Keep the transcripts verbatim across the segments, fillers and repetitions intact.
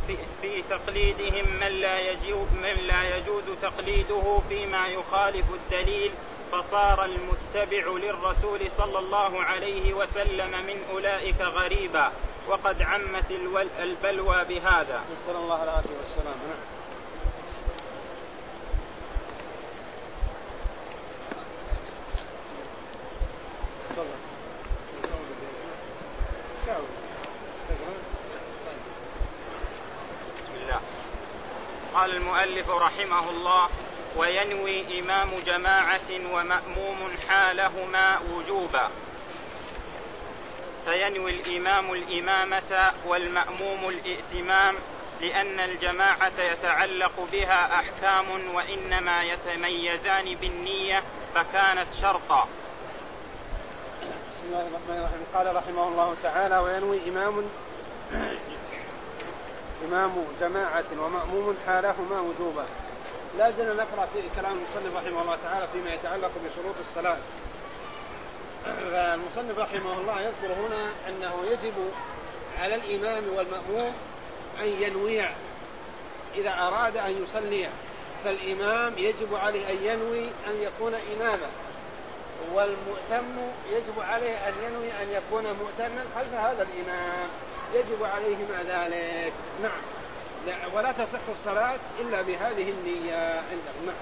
في, في تقليدهم من لا يجوز من لا يجوز تقليده فيما يخالف الدليل، فصار المتبع للرسول صلى الله عليه وسلم من أولئك غريبا، وقد عمت البلوى بهذا. نسأل الله العافية والسلام. بسم الله. قال المؤلف رحمه الله: وينوي إمام جماعة ومأموم حالهما وجوبا. فينوي الإمام الإمامة والمأموم الائتمام، لأن الجماعة يتعلق بها أحكام وإنما يتميزان بالنية فكانت شرطا. بسم الله الرحمن الرحيم. قال رحمه الله تعالى: وينوي إمام إمام جماعة ومأموم حالهما وجوبا. لازم نقرأ في كلام المصنف رحمه الله تعالى فيما يتعلق بشروط الصلاة. فالمصنف رحمه الله يذكر هنا أنه يجب على الإمام والمأموم أن ينوي إذا أراد أن يصلي، فالإمام يجب عليه أن ينوي أن يكون إماما، والمؤتم يجب عليه أن ينوي أن يكون مؤتما خلف هذا الإمام، يجب عليهما ذلك. نعم. ولا تصح الصلاة إلا بهذه النية عندهم. نعم.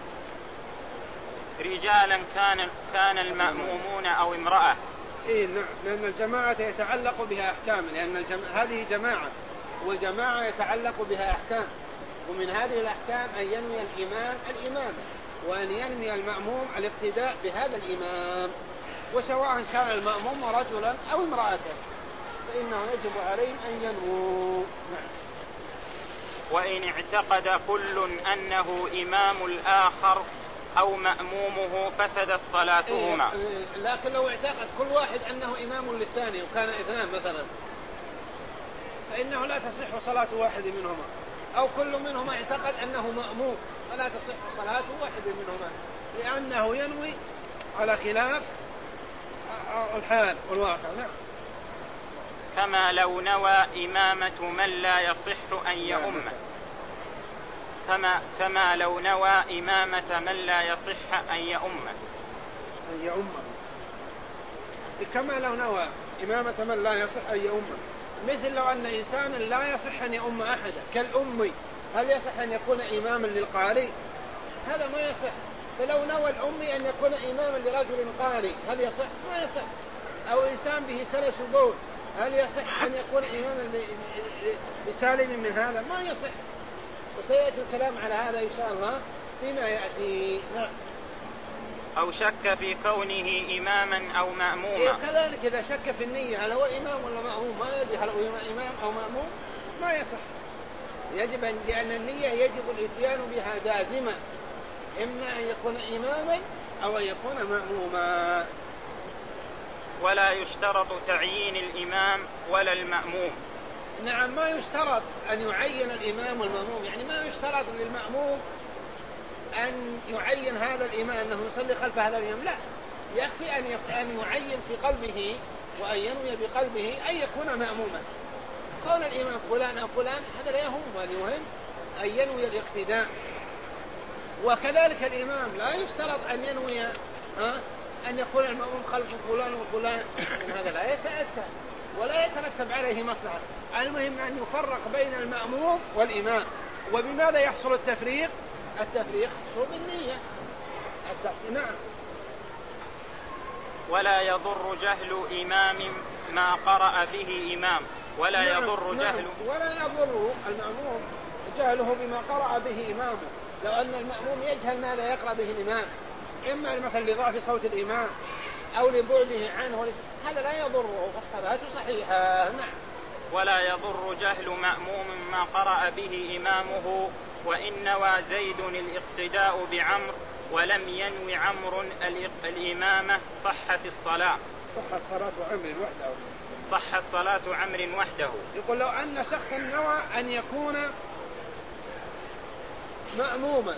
رجالا كان كان المأمومون أو امرأة. إيه نعم، لأن الجماعة يتعلق بها أحكام، لأن الجم... هذه جماعة، والجماعة يتعلق بها أحكام، ومن هذه الأحكام أن ينوي الإمام الإمام، وأن ينوي المأموم الاقتداء بهذا الإمام، وسواء كان المأموم رجلا أو امرأة فإنه يجب عليهم أن ينووا. نعم. وإن اعتقد كل أنه إمام الآخر أو مأمومه فسدت صلاتهما. إيه، لكن لو اعتقد كل واحد أنه إمام للثاني وكان اثنان مثلا فإنه لا تصح صلاة واحد منهما، أو كل منهما اعتقد أنه مأموم فلا تصح صلاة واحد منهما، لأنه ينوي على خلاف الحال والواقع. نعم. كما لو نوى إمامة من لا يصح أن يؤم، كما كما لو نوى إمامة من لا يصح أن يؤم أن يؤم كما لو نوى إمامة من لا يصح أن يؤم، مثل لو أن إنسانا لا يصح أن يؤم أحدا كالأمي، هل يصح أن يكون إماما للقارئ؟ هذا ما يصح. فلو نوى الأمي أن يكون إماما لرجل قارئ هل يصح؟ ما يصح. أو إنسان به سلس بول هل يصح أن يكون إماما لسالم من هذا؟ ما يصح. وسيأتي الكلام على هذا إن شاء الله فيما يأتي. نعم. أو شك في كونه إماما أو مأموما. إيه كذلك إذا شك في النية هل هو إمام ولا مأموم ما يدري هل هو إمام أو مأموم ما يصح. يجب أن لأن النية يجب الإتيان بها جازمة، إما أن يكون إماما أو أن يكون مأموما. ولا يشترط تعيين الإمام ولا المأموم. نعم، ما يشترط أن يعين الإمام والمأموم، يعني ما يشترط للمأموم أن يعين هذا الإمام أنه يصلي خلف هذا الإمام، لا، يكفي أن أن يعين في قلبه وأن ينوي بقلبه أن يكون مأموما. كون الإمام فلان أو فلان هذا لا يهم، والمهم أن ينوي الاقتداء. وكذلك الإمام لا يشترط أن ينوي أن يكون المأموم خلف فلان وفلان، هذا لا يتأتى ولا يترتب عليه مصلحة. المهم أن يفرق بين المأموم والإمام. وبماذا يحصل التفريق؟ التفريق يحصل بالنية. نعم. ولا يضر جهل إمام ما قرأ به إمام. ولا نعم يضر نعم جهل ولا يضر المأموم جهله بما قرأ به إمامه. لو أن المأموم يجهل ما لا يقرأ به الإمام، إما مثلا لضعف صوت الإمام أو لبعده عنه، هذا لا يضره فالصلاة صحيحة. نعم. ولا يضر جهل مأموم ما قرأ به إمامه، وإن نوى زيد الاقتداء بعمر ولم ينوي عمرو الإمامة صحت الصلاة. صحت صلاة عمرو وحده. صحت صلاة عمرو وحده. يقول لو أن شخصا نوى أن يكون مأموما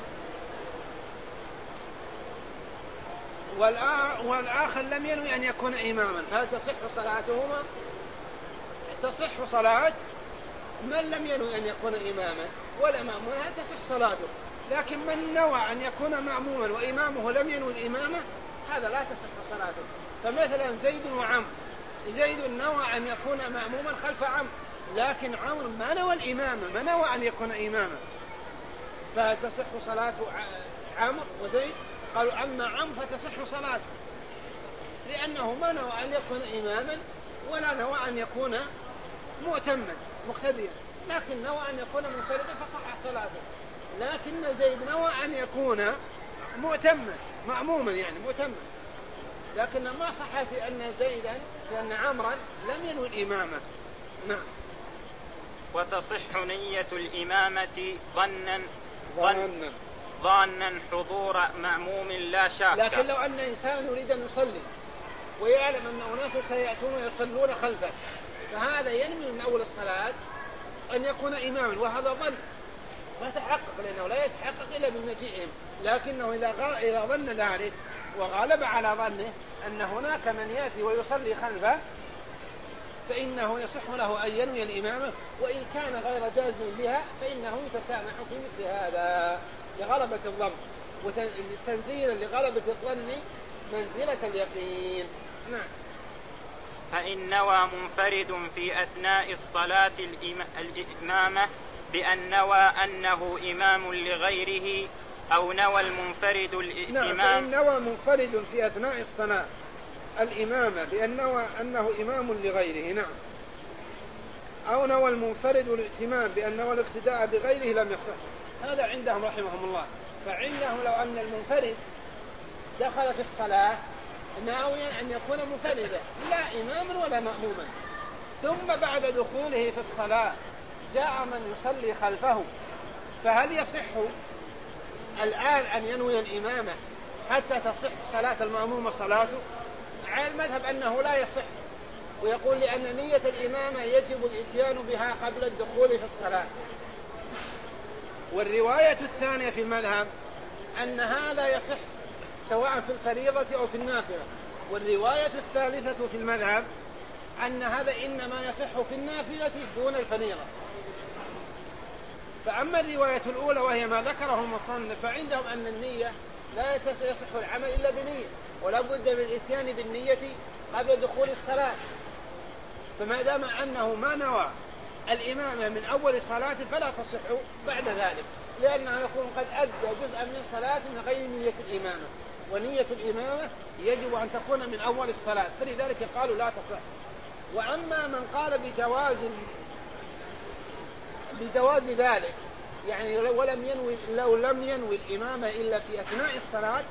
والآخر لم ينوي أن يكون إماما، هل تصح صلاتهما؟ تصح صلاة من لم ينوي أن يكون إماما ولا مأموما تصح صلاته، لكن من نوى أن يكون مأموما وإمامه لم ينوي الإمامة هذا لا تصح صلاته. فمثلا زيد وعمرو، زيد نوى أن يكون مأموما خلف عمرو، لكن عمرو ما نوى الإمامة، ما نوى أن يكون إماما، فتصح صلاة عمرو وزيد. قالوا أما عمرو فتصح صلاته لأنه ما نوى أن يكون إماما ولا نوى أن يكون مؤتما مقتديا، لكن نوى أن يكون منفردا فصح صلاته. لكن زيد نوى أن يكون مؤتما مأموما يعني مؤتما، لكن ما صحت أن زيدا لأن عمرا لم ينوي الإمامة. نعم. وتصح نية الإمامة ظنا ظنا ظانا حضور مأموم لا شاك. لكن لو أن إنسان يريد أن يصلي ويعلم أن أناس سيأتون ويصلون خلفه، فهذا ينوي من أول الصلاة أن يكون إماما، وهذا ظن ما تحقق، لأنه لا يتحقق إلا بمجيئهم. لكنه إذا إذا ظن ذلك وغالب على ظنه أن هناك من يأتي ويصلي خلفه فإنه يصح له أن ينوي الإمامة، وإن كان غير جازم بها فإنه يتسامح في مثل هذا لغلبة الظن، وتنزيلا لغلبة الظن منزلة اليقين. نعم. فإن نوى منفرد في أثناء الصلاة الإمامة بأن نوى أنه إمام لغيره أو نوى المنفرد الإمام. نعم. فإن نوى منفرد في أثناء الصلاة الإمامة بأن نوى أنه إمام لغيره، نعم، أو نوى المنفرد الائتمام بأن نوى الاقتداء بغيره لم يصح. هذا عندهم رحمهم الله. فعندهم لو أن المنفرد دخل في الصلاة ناويا أن يكون منفردا لا إماما ولا مأموما، ثم بعد دخوله في الصلاة جاء من يصلي خلفه، فهل يصح الآن أن ينوي الإمامة حتى تصح صلاة المأموم صلاته؟ على المذهب أنه لا يصح، ويقول لأن نية الإمامة يجب الإتيان بها قبل الدخول في الصلاة. والرواية الثانية في المذهب أن هذا يصح سواء في الفريضة أو في النافلة. والرواية الثالثة في المذهب أن هذا إنما يصح في النافلة دون الفريضة. فأما الرواية الأولى وهي ما ذكره المصنف فعندهم أن النية لا يصح العمل إلا بنية، ولا بد من الإتيان بالنية قبل دخول الصلاة. فما دام أنه ما نوى الإمامة من أول صلاة فلا تصح بعد ذلك، لأنه يكون قد أدى جزءا من صلاة من غير نية الإمامة، ونية الإمامة يجب أن تكون من أول الصلاة، فلذلك قالوا لا تصح. وأما من قال بجواز بجواز ذلك يعني ولم ينوي لو لم ينوي الإمامة إلا في أثناء الصلاة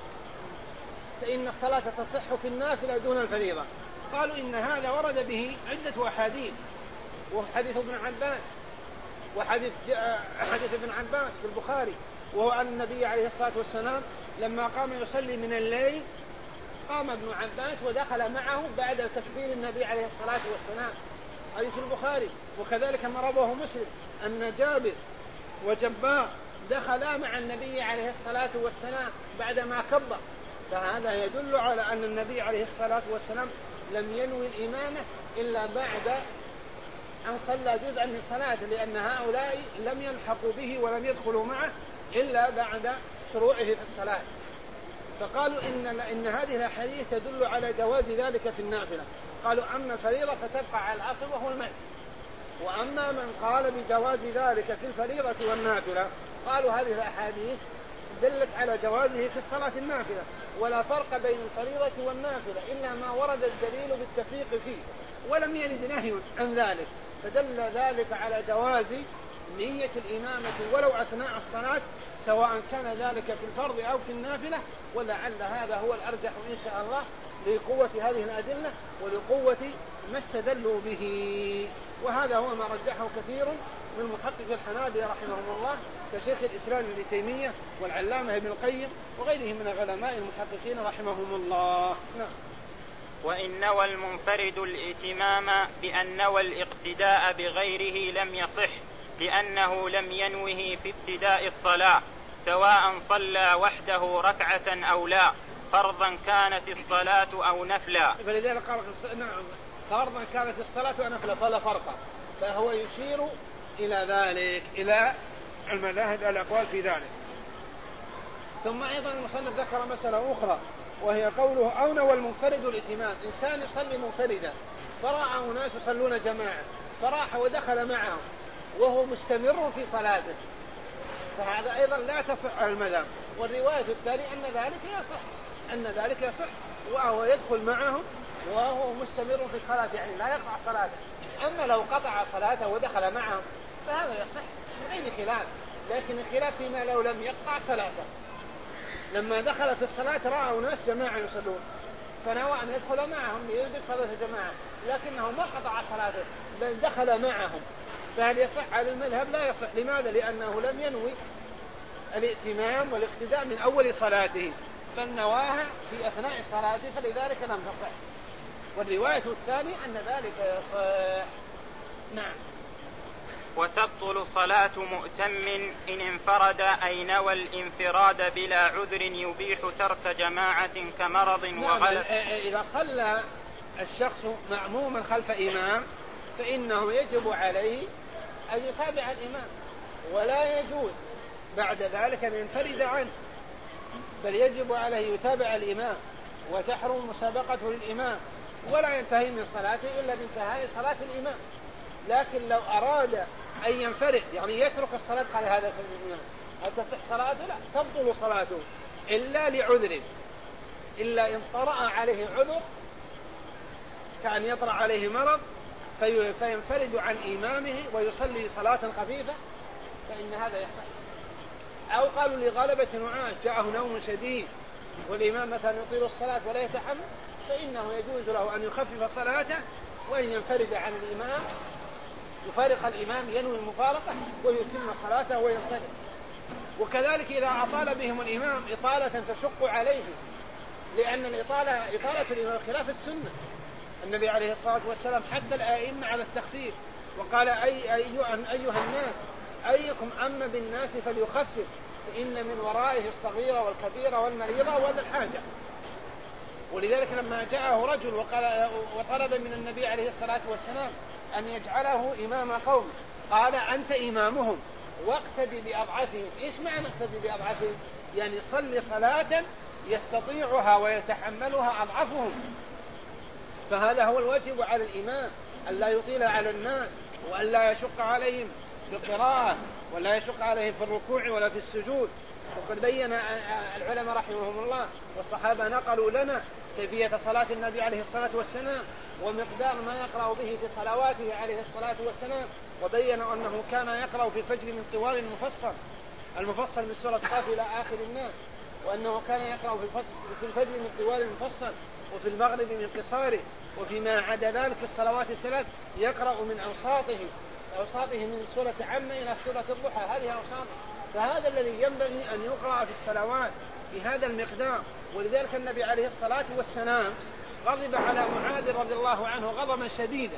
فإن الصلاة تصح في النافلة دون الفريضة. قالوا إن هذا ورد به عدة أحاديث، وحديث ابن عباس وحديث حديث ابن عباس في البخاري، وهو أن النبي عليه الصلاة والسلام لما قام يصلي من الليل قام ابن عباس ودخل معه بعد تكبير النبي عليه الصلاة والسلام، حديث البخاري. وكذلك ما رواه مسلم أن جابر وجبار دخلا مع النبي عليه الصلاة والسلام بعدما كبر، فهذا يدل على أن النبي عليه الصلاة والسلام لم ينوي الإمامة إلا بعد أن صلى جزءا من صلاته، لأن هؤلاء لم يلحقوا به ولم يدخلوا معه إلا بعد شروعه في الصلاة. فقالوا إن, إن هذه الأحاديث تدل على جواز ذلك في النافلة. قالوا أما الفريضة فتبقى على الأصل وهو المنع. وأما من قال بجواز ذلك في الفريضة والنافلة قالوا هذه الأحاديث دلت على جوازه في الصلاة النافلة، ولا فرق بين الفريضة والنافلة إلا ما ورد الدليل بالتفريق فيه، ولم يرد نهي عن ذلك، فدل ذلك على جواز نية الإمامة ولو أثناء الصلاة سواء كان ذلك في الفرض أو في النافلة. ولعل هذا هو الأرجح إن شاء الله لقوة هذه الأدلة ولقوة ما استدلوا به، وهذا هو ما رجحه كثير من محقق الحنابلة رحمهم الله كشيخ الإسلام ابن تيمية والعلامة ابن القيم وغيرهم من العلماء المحققين رحمهم الله. نعم. وإن نوى المنفرد الائتمام بأن نوى الاقتداء بغيره لم يصح، لأنه لم ينوه في ابتداء الصلاة سواء صلى وحده ركعة أو لا، فرضا كانت الصلاة أو نفلا. فلذلك قال نعم فرضا كانت الصلاة أو نفلا فلا فرق، فهو يشير إلى ذلك، إلى المذاهب الأقوال في ذلك. ثم أيضا المصنف ذكر مسألة أخرى وهي قوله أو نوى المنفرد الائتمان. إنسان يصلي منفردا فرأى أناس يصلون جماعة فراح ودخل معهم وهو مستمر في صلاته، فهذا أيضا لا تصح على المذهب. والرواية الثانية أن ذلك يصح، أن ذلك يصح وهو يدخل معهم وهو مستمر في صلاته، يعني لا يقطع صلاته. أما لو قطع صلاته ودخل معهم فهذا يصح غير خلاف، لكن الخلاف فيما لو لم يقطع صلاته. لما دخل في الصلاة رأى ناس جماعة يصلون فنوى أن يدخل معهم ليدرك صلاة جماعة، لكنه ما قطع صلاته بل دخل معهم، فهل يصح على المذهب؟ لا يصح. لماذا؟ لأنه لم ينوي الائتمام والاقتداء من أول صلاته بل نواها في أثناء صلاته، فلذلك لم تصح. والرواية الثانية أن ذلك يصح. نعم. وتبطل صلاة مؤتم إن انفرد أي نوى الانفراد بلا عذر يبيح ترك جماعة كمرض وغلط. إذا صلى الشخص مأموما خلف إمام فإنه يجب عليه أن يتابع الإمام، ولا يجوز بعد ذلك أن ينفرد عنه، بل يجب عليه يتابع الإمام وتحرم مسابقته للإمام، ولا ينتهي من صلاته إلا بانتهاء صلاة الإمام. لكن لو أراد أن ينفرد يعني يترك الصلاة على هذا الإمام هل تصح صلاته؟ لا، تبطل صلاته إلا لعذر، إلا إن طرأ عليه عذر كأن يطرأ عليه مرض فينفرد عن إمامه ويصلي صلاة خفيفة فإن هذا يصح. أو قالوا لغلبة نعاس جاءه نوم شديد والإمام مثلا يطيل الصلاة ولا يتحمل فإنه يجوز له أن يخفف صلاته وأن ينفرد عن الإمام، يفارق الإمام ينوي المفارقة ويتم صلاته وينصرف. وكذلك إذا أطال بهم الإمام إطالة تشق عليه، لأن الإطالة إطالة الإمام خلاف السنة. النبي عليه الصلاة والسلام حث الآئمة على التخفيف وقال أي أيها الناس أيكم أما بالناس فليخفف فإن من ورائه الصغيرة والكبيرة والمريضة وذا الحاجة. ولذلك لما جاءه رجل وقال وطلب من النبي عليه الصلاة والسلام أن يجعله إمام قوم قال أنت إمامهم واقتدي بأضعفهم. إيش معنى اقتدي بأضعفهم؟ يعني صل صلاة يستطيعها ويتحملها أضعفهم. فهذا هو الواجب على الإمام أن لا يطيل على الناس وأن لا يشق عليهم في القراءة ولا يشق عليهم في الركوع ولا في السجود. وقد بين العلماء رحمهم الله والصحابة نقلوا لنا كيفية صلاة النبي عليه الصلاة والسلام ومقدار ما يقرأ به في صلواته عليه الصلاة والسلام، وبينوا أنه كان يقرأ في الفجر من طوال المفصل المفصل من سورة قاف إلى آخر الناس، وأنه كان يقرأ في الفجر من طوال المفصل وفي المغرب من قصاره، وفيما عدا ذلك في الصلوات الثلاث يقرأ من أوساطه أوساطه من سورة عامة إلى سورة الضحى، هذه أوساطه. فهذا الذي ينبغي أن يقرأ في الصلوات بهذا المقدار. ولذلك النبي عليه الصلاة والسلام غضب على معاذ رضي الله عنه غضبا شديدا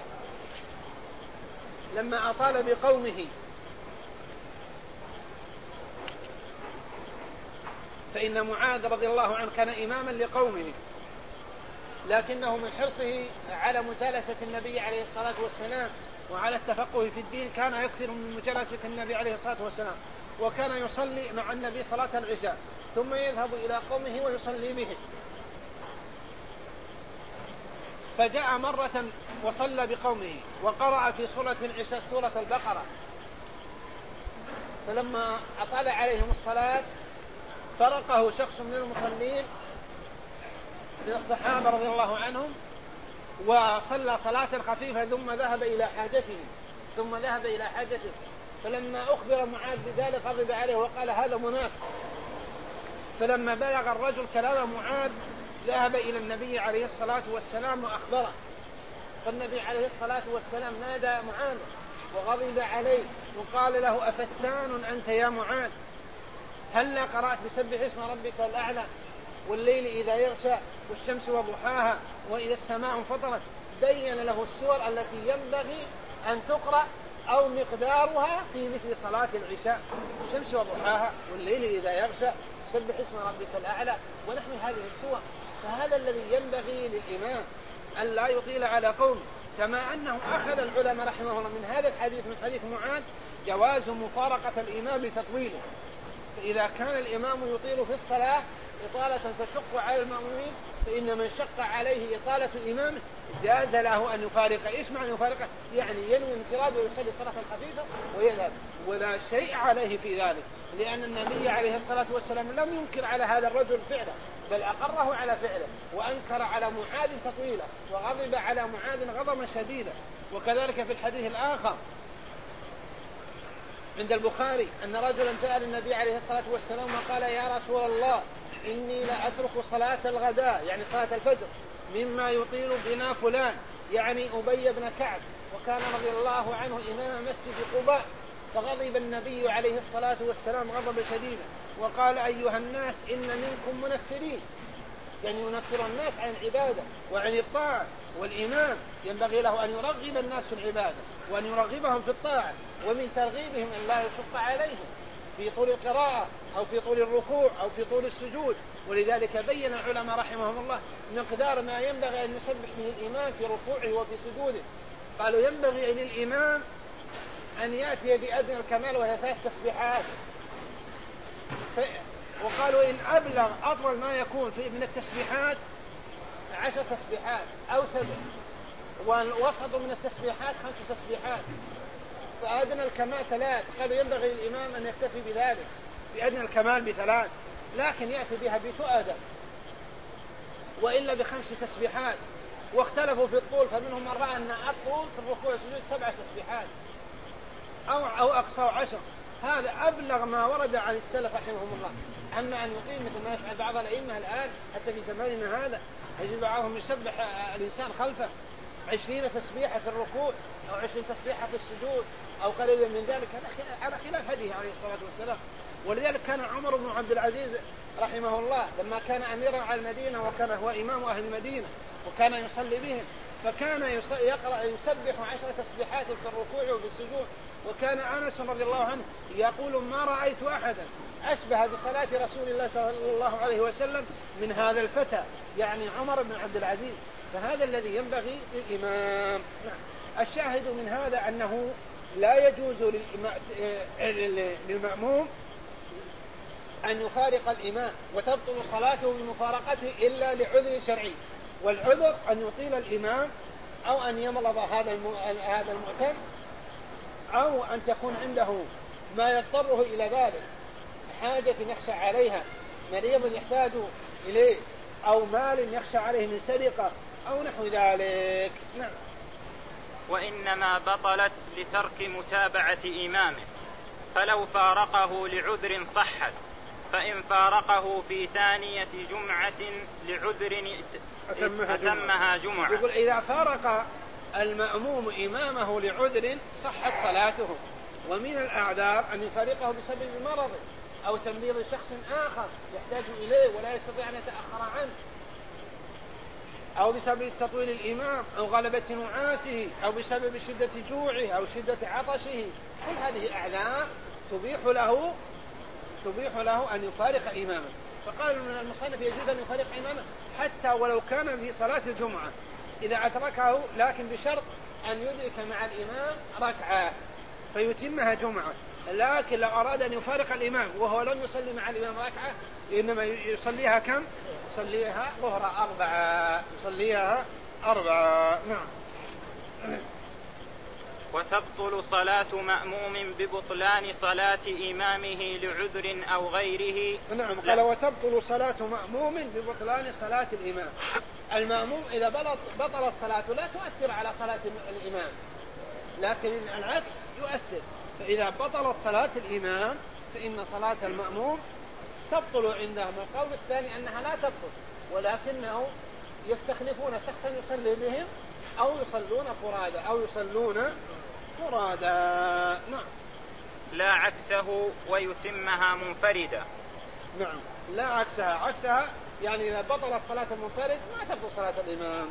لما أطال بقومه، فإن معاذ رضي الله عنه كان إماما لقومه، لكنه من حرصه على مجالسة النبي عليه الصلاة والسلام وعلى التفقه في الدين كان يكثر من مجالسة النبي عليه الصلاة والسلام، وكان يصلي مع النبي صلاة العشاء ثم يذهب إلى قومه ويصلي بهم. فجاء مرة وصلى بقومه وقرأ في سورة العشاء سورة البقرة، فلما أطال عليهم الصلاة فرقه شخص من المصلين من الصحابة رضي الله عنهم وصلى صلاة خفيفة ثم ذهب إلى حاجته ثم ذهب إلى حاجته فلما أخبر معاذ بذلك غضب عليه وقال هذا منافق. فلما بلغ الرجل كلام معاذ ذهب إلى النبي عليه الصلاة والسلام وأخبره، فالنبي عليه الصلاة والسلام نادى معاذ وغضب عليه وقال له أفتان أنت يا معاذ؟ هل قرأت بسبح اسم ربك الأعلى والليل إذا يغشى والشمس وضحاها وإذا السماء انفطرت؟ بين له السور التي ينبغي أن تقرأ أو مقدارها في مثل صلاة العشاء، الشمس وضحاها والليل إذا يغشى سبح اسم ربك الأعلى ونحو هذه السور. فهذا الذي ينبغي للإمام أن لا يطيل على قوم، كما أنه أخذ العلماء رحمه الله من هذا الحديث من حديث معاذ جواز مفارقة الإمام بتطويله. فإذا كان الإمام يطيل في الصلاة إطالة تشق على المأمومين فإن من شق عليه إطالة الإمام جاز له أن يفارق. إيش معنى يفارقه؟ يعني ينوي انفراد ويصلي صلاة خفيفة ويذهب ولا شيء عليه في ذلك، لأن النبي عليه الصلاة والسلام لم ينكر على هذا الرجل فعله بل أقره على فعله، وأنكر على معاذ تطويله وغضب على معاذ غضبا شديدا. وكذلك في الحديث الآخر عند البخاري أن رجلا جاء للنبي عليه الصلاة والسلام وقال يا رسول الله إني لا أترك صلاة الغداء يعني صلاة الفجر مما يطيل بنا فلان يعني أبي بن كعب، وكان رضي الله عنه إمام مسجد قباء. فغضب النبي عليه الصلاة والسلام غضبا شديدا وقال أيها الناس إن منكم منفرين، يعني ينفر الناس عن العبادة وعن الطاعة، والإمام ينبغي له أن يرغب الناس في العبادة وأن يرغبهم في الطاعة، ومن ترغيبهم أن لا يشق عليهم في طول القراءة أو في طول الركوع أو في طول السجود. ولذلك بين العلماء رحمهم الله مقدار ما ينبغي أن يسبح به الإمام في ركوعه وفي سجوده. قالوا ينبغي للإمام أن يأتي بأدنى الكمال وهي ثلاث تسبيحات، ف... وقالوا إن أبلغ أطول ما يكون في من التسبيحات عشر تسبيحات أو سبع، والوسط من التسبيحات خمس تسبيحات، فأدنى الكمال ثلاث. قالوا ينبغي للإمام أن يكتفي بذلك بأدنى الكمال بثلاث، لكن يأتي بها بتؤدى وإلا بخمس تسبيحات. واختلفوا في الطول، فمنهم من رأى أن الطول في الركوع والسجود سبع تسبيحات أو, أو أقصى عشر. هذا أبلغ ما ورد عن السلف رحمهم الله. أما أن يقيم مثل ما يفعل بعض الأئمة الآن حتى في زماننا هذا يجب بعضهم يسبح الإنسان خلفه عشرين تسبيحة في الركوع أو عشرين تسبيحة في السجود أو قريبا من ذلك، على خلاف هديه عليه الصلاة والسلام. ولذلك كان عمر بن عبد العزيز رحمه الله لما كان أميرا على المدينة وكان هو إمام أهل المدينة وكان يصلي بهم، فكان يقرأ يسبح عشر تسبيحات في الركوع وفي السجود. وكان أنس رضي الله عنه يقول ما رأيت أحدا أشبه بصلاة رسول الله صلى الله عليه وسلم من هذا الفتى، يعني عمر بن عبد العزيز. فهذا الذي ينبغي للإمام. الشاهد من هذا أنه لا يجوز للمأموم أن يفارق الإمام وتبطل صلاته بمفارقته إلا لعذر شرعي، والعذر أن يطيل الإمام أو أن يمرض هذا هذا المؤتم أو أن تكون عنده ما يضطره إلى ذلك، حاجة يخشى عليها، مريض يحتاج إليه، أو مال يخشى عليه من سرقة أو نحو ذلك. نعم. وإنما بطلت لترك متابعة إمامه، فلو فارقه لعذر صحت، فإن فارقه في ثانية جمعة لعذر أتمها, أتمها جمعة. يقول إذا فارق المأموم إمامه لعذر صحت صلاته. ومن الأعذار أن يفارقه بسبب مرض أو تمريض شخص آخر يحتاج إليه ولا يستطيع أن يتأخر عنه، أو بسبب تطويل الإمام أو غلبة نعاسه أو بسبب شدة جوعه أو شدة عطشه. كل هذه أعذار تبيح له تبيح له أن يفارق إمامه. فقال من المصنف يجوز أن يفارق إمامه حتى ولو كان في صلاة الجمعة إذا أتركه، لكن بشرط أن يدرك مع الإمام ركعة فيتمها جمعة. لكن لو أراد أن يفارق الإمام وهو لم يصلي مع الإمام ركعة إنما يصليها كم؟ يصليها ظهر أربعة يصليها أربعة. نعم. وتبطل صلاة مأموم ببطلان صلاة إمامه لعذر أو غيره. نعم. قال وتبطل صلاة مأموم ببطلان صلاة الإمام. المأموم إذا بطلت صلاته لا تؤثر على صلاة الإمام، لكن العكس يؤثر. فإذا بطلت صلاة الإمام فإن صلاة المأموم تبطل عندهم. القول الثاني أنها لا تبطل، ولكنه يستخلفون شخصا يصلي بهم أو يصلون فرادى أو يصلون فرادى. نعم. لا عكسه ويتمها منفردة. نعم. لا عكسها. عكسها يعني إذا بطلت صلاة المنفرد ما تبطل صلاة الإمام.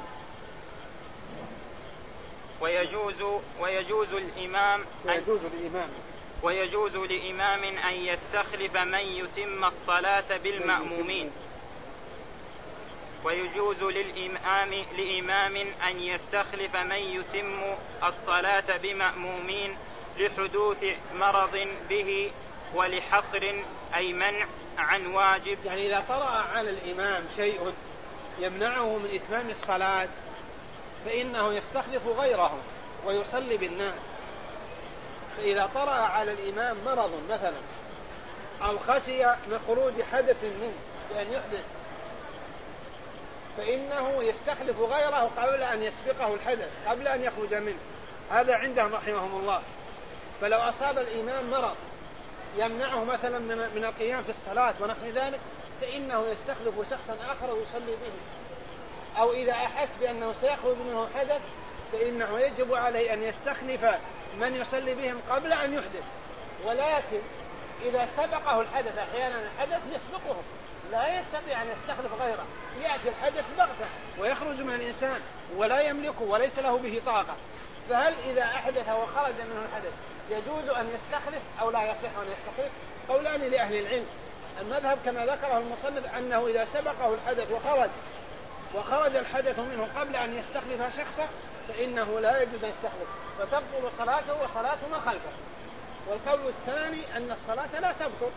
ويجوز ويجوز الإمام ويجوز الإمام ويجوز لإمام أن يستخلف من يتم الصلاة بالمأمومين. ويجوز للإمام, لإمام أن يستخلف من يتم الصلاة بمأمومين لحدوث مرض به ولحصر أي منع عن واجب. يعني إذا طرأ على الإمام شيء يمنعه من إتمام الصلاة فإنه يستخلف غيره ويصلي بالناس. فإذا طرأ على الإمام مرض مثلا أو خشي من خروج حدث منه بأن يحدث فإنه يستخلف غيره قبل أن يسبقه الحدث قبل أن يخرج منه. هذا عندهم رحمهم الله. فلو أصاب الإمام مرض يمنعه مثلا من القيام في الصلاة ونحو ذلك فإنه يستخلف شخصا آخر ويصلي به. أو إذا أحس بأنه سيخرج منه حدث فإنه يجب عليه أن يستخلف من يصلي بهم قبل أن يحدث. ولكن إذا سبقه الحدث أحيانا الحدث يسبقه لا يستطيع أن يستخلف غيره. يأتي الحدث بغتة ويخرج من الإنسان ولا يملكه وليس له به طاقة. فهل إذا أحدث وخرج منه الحدث يجوز أن يستخلف أو لا يصح أن يستخلف؟ قولان لأهل العلم. المذهب كما ذكره المصنف أنه إذا سبقه الحدث وخرج وخرج الحدث منه قبل أن يستخلف شخصا فإنه لا يجوز أن يستخلف فتبطل صلاته وصلاة من خلفه. والقول الثاني أن الصلاة لا تبطل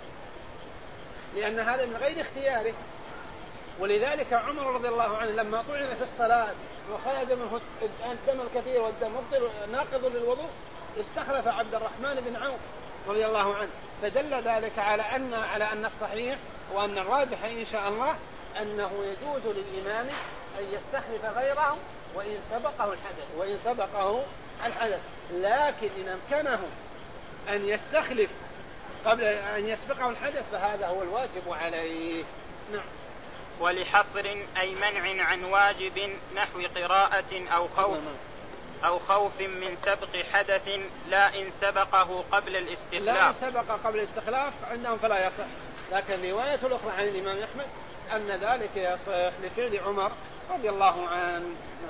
لأن هذا من غير اختياره. ولذلك عمر رضي الله عنه لما طعن في الصلاة وخرج منه الدم الكثير والدم مبطل ناقض للوضوء استخلف عبد الرحمن بن عوف رضي الله عنه. فدل ذلك على أن على أن الصحيح وأن الراجح إن شاء الله أنه يجوز للإمام أن يستخلف غيره وإن سبقه الحدث وإن سبقه الحدث. لكن إن أمكنه أن يستخلف قبل أن يسبقه الحدث فهذا هو الواجب عليه. نعم. ولحصر أي منع عن واجب نحو قراءة أو خوف أو خوف من سبق حدث لا إن سبقه قبل الاستخلاف. لا إن سبق قبل الاستخلاف عندهم فلا يصح. لكن رواية الأخرى عن الإمام أحمد أن ذلك يصح لفعل عمر رضي الله عنه.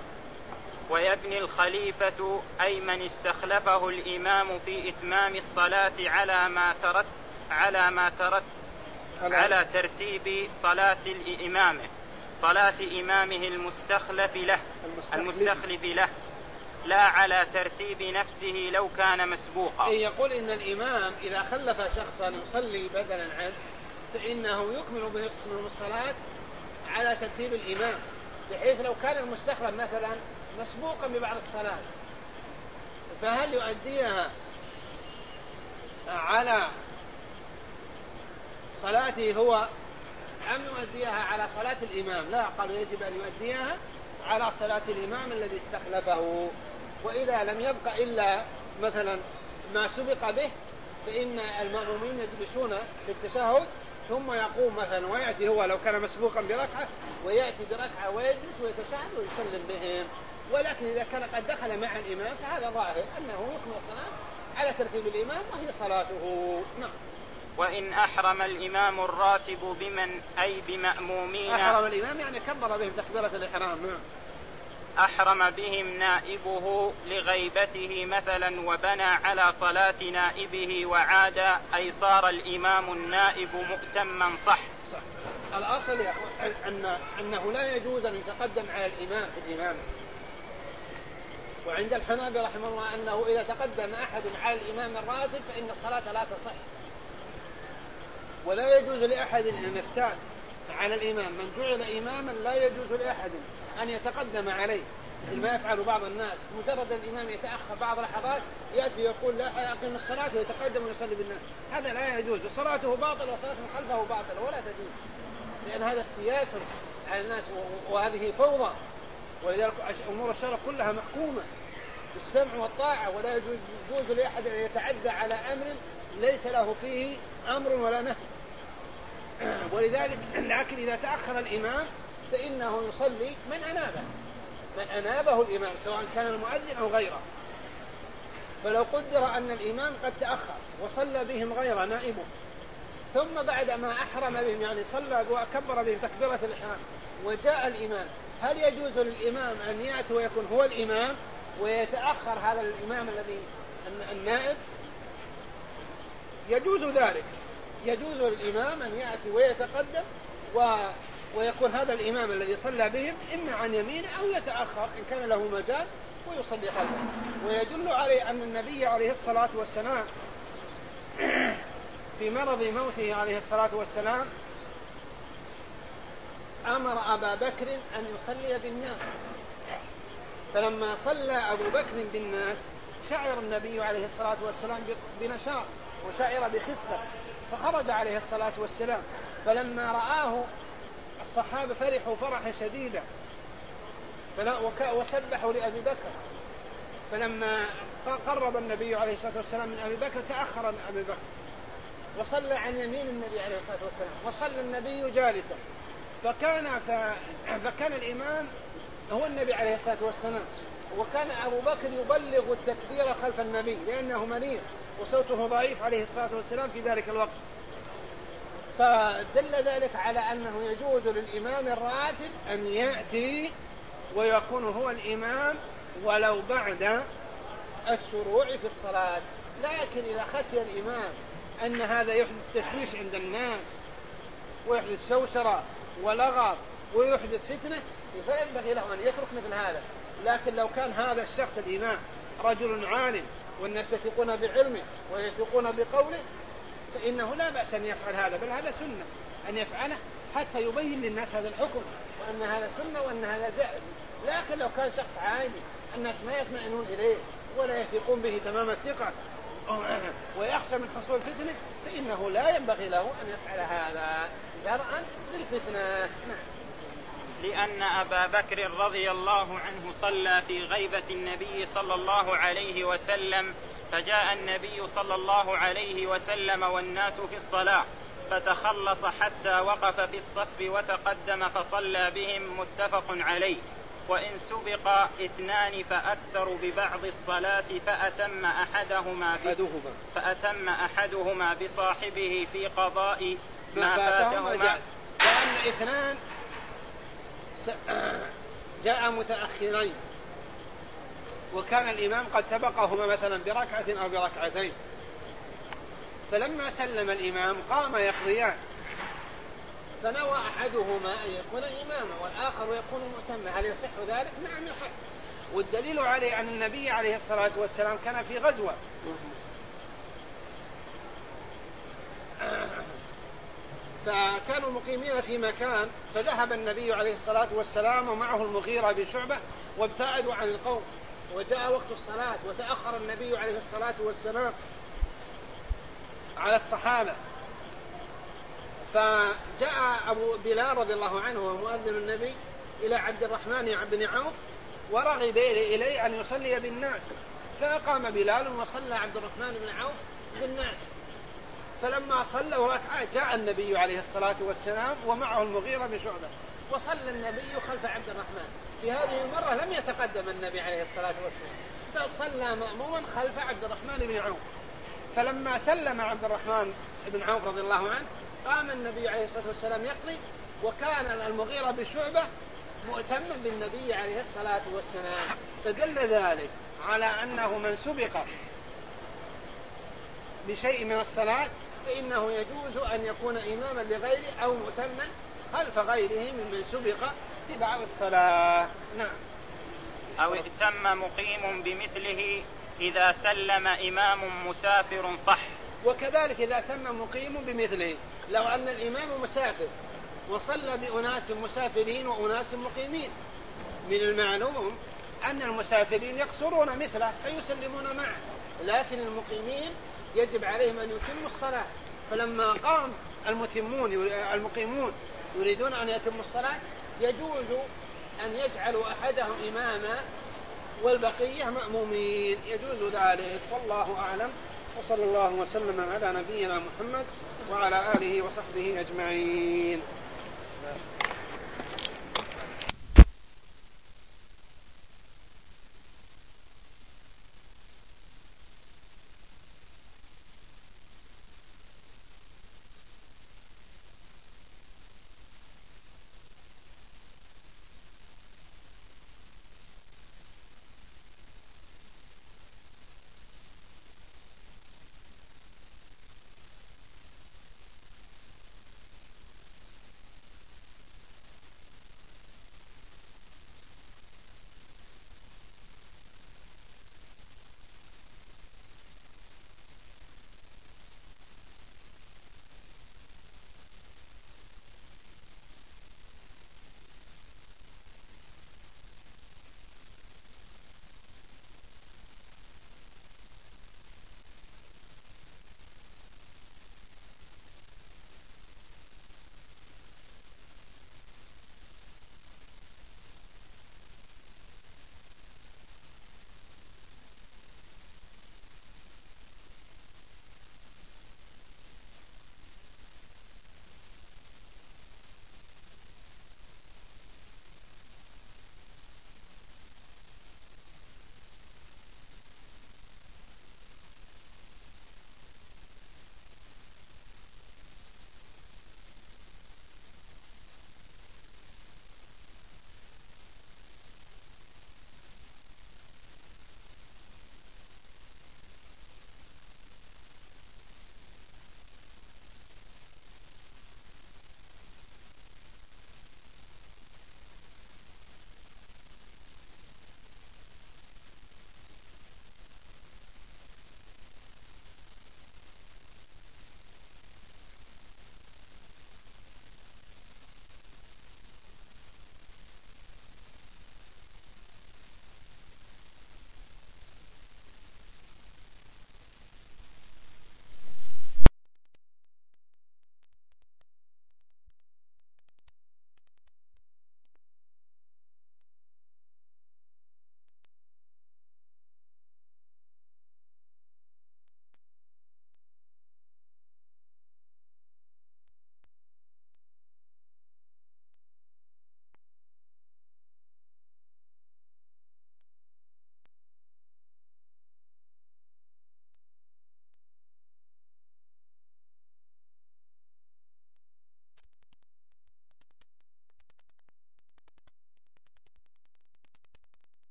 ويبني الخليفة أي من استخلفه الإمام في إتمام الصلاة على ما ترت على ما ترت على ترتيب صلاة الإمام صلاة إمامه المستخلف له المستخلف له لا على ترتيب نفسه لو كان مسبوقا. يقول إن الإمام إذا خلف شخصا يصلي بدلا عنه فإنه يكمل به الصلاة على ترتيب الإمام بحيث لو كان المستخلف مثلا مسبوقا ببعض الصلاة فهل يؤديها على صلاته هو أم يؤديها على صلاة الإمام؟ لا، قالوا يجب أن يؤديها على صلاة الإمام الذي استخلفه. وإذا لم يبق إلا مثلا ما سبق به فإن المأمومين يجلسون للتشهد ثم يقوم مثلا ويأتي هو لو كان مسبوقا بركعة ويأتي بركعة ويجلس ويتشهد ويسلم بهم. ولكن إذا كان قد دخل مع الإمام فهذا ظاهر أنه يكمل الصلاة على ترتيب الإمام وهي صلاته. نعم. وإن أحرم الإمام الراتب بمن أي بمأمومين أحرم الإمام يعني كبر بهم تكبيرة الإحرام. نعم. أحرم بهم نائبه لغيبته مثلا وبنى على صلاة نائبه وعاد أي صار الإمام النائب مؤتما صح. صح. الأصل أن أنه لا يجوز أن يتقدم على الإمام في الإمام. وعند الحنابلة رحمه الله أنه إذا تقدم أحد على الإمام الراتب فإن الصلاة لا تصح. ولا يجوز لأحد أن يفتات على الإمام. من جعل إماما لا يجوز لأحد أن يتقدم عليه ما يفعل بعض الناس. مجرد الإمام يتأخر بعض لحظات يأتي ويقول لا أقيم الصلاة ويتقدم ويصلي بالناس، هذا لا يجوز. صلاته باطل وصلاة من خلفه باطل ولا تجوز، لأن هذا افتيات على الناس وهذه فوضى. ولذلك أمور الشرع كلها محكومة بالسمع والطاعة، ولا يجوز لأحد أن يتعدى على أمر ليس له فيه أمر ولا نهي. ولذلك لكن إذا تأخر الإمام فإنه يصلي من أنابه من أنابه الإمام سواء كان المؤذن أو غيره. فلو قدر أن الإمام قد تأخر وصلى بهم غير نائبه ثم بعد ما أحرم بهم يعني صلى وكبر بهم تكبيرة الإحرام وجاء الإمام، هل يجوز للإمام أن يأتي ويكون هو الإمام ويتأخر هذا الإمام الذي النائب؟ يجوز ذلك، يجوز للإمام أن يأتي ويتقدم و... ويكون هذا الإمام الذي صلى بهم إما عن يمينه أو يتأخر إن كان له مجال ويصلي خلفه. ويدل عليه أن النبي عليه الصلاة والسلام في مرض موته عليه الصلاة والسلام أمر أبا بكر أن يصلي بالناس، فلما صلى أبو بكر بالناس شعر النبي عليه الصلاة والسلام بنشاط وشعر بخفة، فخرج عليه الصلاة والسلام، فلما رآه الصحابة فرحوا فرحا شديدا وسبحوا لأبي بكر، فلما قرب النبي عليه الصلاة والسلام من أبي بكر تأخر أبي بكر وصلى عن يمين النبي عليه الصلاة والسلام، وصلى النبي جالسا، فكان, ف... فكان الإمام هو النبي عليه الصلاة والسلام، وكان أبو بكر يبلغ التكبير خلف النبي لأنه مريض وصوته ضعيف عليه الصلاة والسلام في ذلك الوقت. فدل ذلك على أنه يجوز للإمام الراتب أن يأتي ويكون هو الإمام ولو بعد الشروع في الصلاة، لكن إذا خشي الإمام أن هذا يحدث تشويش عند الناس ويحدث شوشرة ولغط ويحدث فتنة فينبغي له أن يترك مثل هذا. لكن لو كان هذا الشخص الإمام رجل عالم والناس يثقون بعلمه ويثقون بقوله فإنه لا بأس أن يفعل هذا، بل هذا سنة أن يفعله حتى يبين للناس هذا الحكم وأن هذا سنة وأن هذا جائز. لكن لو كان شخص عادي الناس ما يطمئنون إليه ولا يثقون به تمام الثقة ويخشى من حصول فتنة فإنه لا ينبغي له أن يفعل هذا درءا للفتنة. لأن أبا بكر رضي الله عنه صلى في غيبة النبي صلى الله عليه وسلم، فجاء النبي صلى الله عليه وسلم والناس في الصلاة فتخلص حتى وقف في الصف وتقدم فصلى بهم، متفق عليه. وإن سبق اثنان فأكثروا ببعض الصلاة فأتم أحدهما, فأتم أحدهما بصاحبه في قضاء ما فاتهما. لأن اثنان جاء متأخرين وكان الإمام قد سبقهما مثلا بركعة أو بركعتين، فلما سلم الإمام قام يقضيان، فنوى أحدهما أن يكون إماما والآخر يكون مؤتما، هل يصح ذلك؟ نعم يصح. والدليل عليه أن النبي عليه الصلاة والسلام كان في غزوة فكانوا مقيمين في مكان، فذهب النبي عليه الصلاة والسلام ومعه المغيرة بشعبة وابتعدوا عن القوم، وجاء وقت الصلاة وتأخر النبي عليه الصلاة والسلام على الصحابة، فجاء أبو بلال رضي الله عنه ومؤذن النبي إلى عبد الرحمن بن عوف ورغب إليه أن يصلي بالناس، فقام بلال وصلى عبد الرحمن بن عوف بالناس، فلما صلوا ركعة جاء النبي عليه الصلاة والسلام ومعه المغيرة بشعبة وصلى النبي خلف عبد الرحمن. في هذه المرة لم يتقدم النبي عليه الصلاة والسلام، بل صلى مأموما خلف عبد الرحمن بن عوف. فلما سلم عبد الرحمن بن عوف رضي الله عنه قام النبي عليه الصلاة والسلام يقضي، وكان المغيرة بشعبة مؤتما بالنبي عليه الصلاة والسلام. فدل ذلك على أنه من سبق بشيء من الصلاة فإنه يجوز أن يكون إماما لغيره أو مؤتما خلف غيره ممن سبق في بعض الصلاة. نعم. أو ائتم مقيم بمثله إذا سلم إمام مسافر صح. وكذلك إذا تم مقيم بمثله، لو أن الإمام مسافر وصلى بأناس مسافرين وأناس مقيمين، من المعلوم أن المسافرين يقصرون مثله فيسلمون معه، لكن المقيمين يجب عليهم أن يتموا الصلاة. فلما قام المتمون المقيمون يريدون أن يتموا الصلاة يجوز أن يجعلوا أحدهم إماما والبقية مأمومين، يجوز ذلك، والله أعلم. وصلى الله وسلم على نبينا محمد وعلى آله وصحبه أجمعين.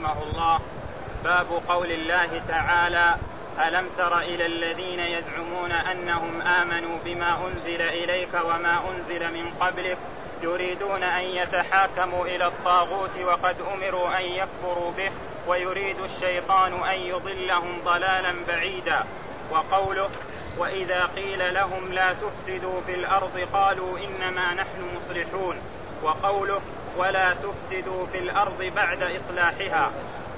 رحمه الله. باب قول الله تعالى: ألم تر إلى الذين يزعمون أنهم آمنوا بما أنزل إليك وما أنزل من قبلك يريدون أن يتحاكموا إلى الطاغوت وقد أمروا أن يكفروا به ويريد الشيطان أن يضلهم ضلالا بعيدا. وقوله: وإذا قيل لهم لا تفسدوا في الأرض قالوا إنما نحن مصلحون. وقوله: ولا تفسدوا في الأرض بعد إصلاحها.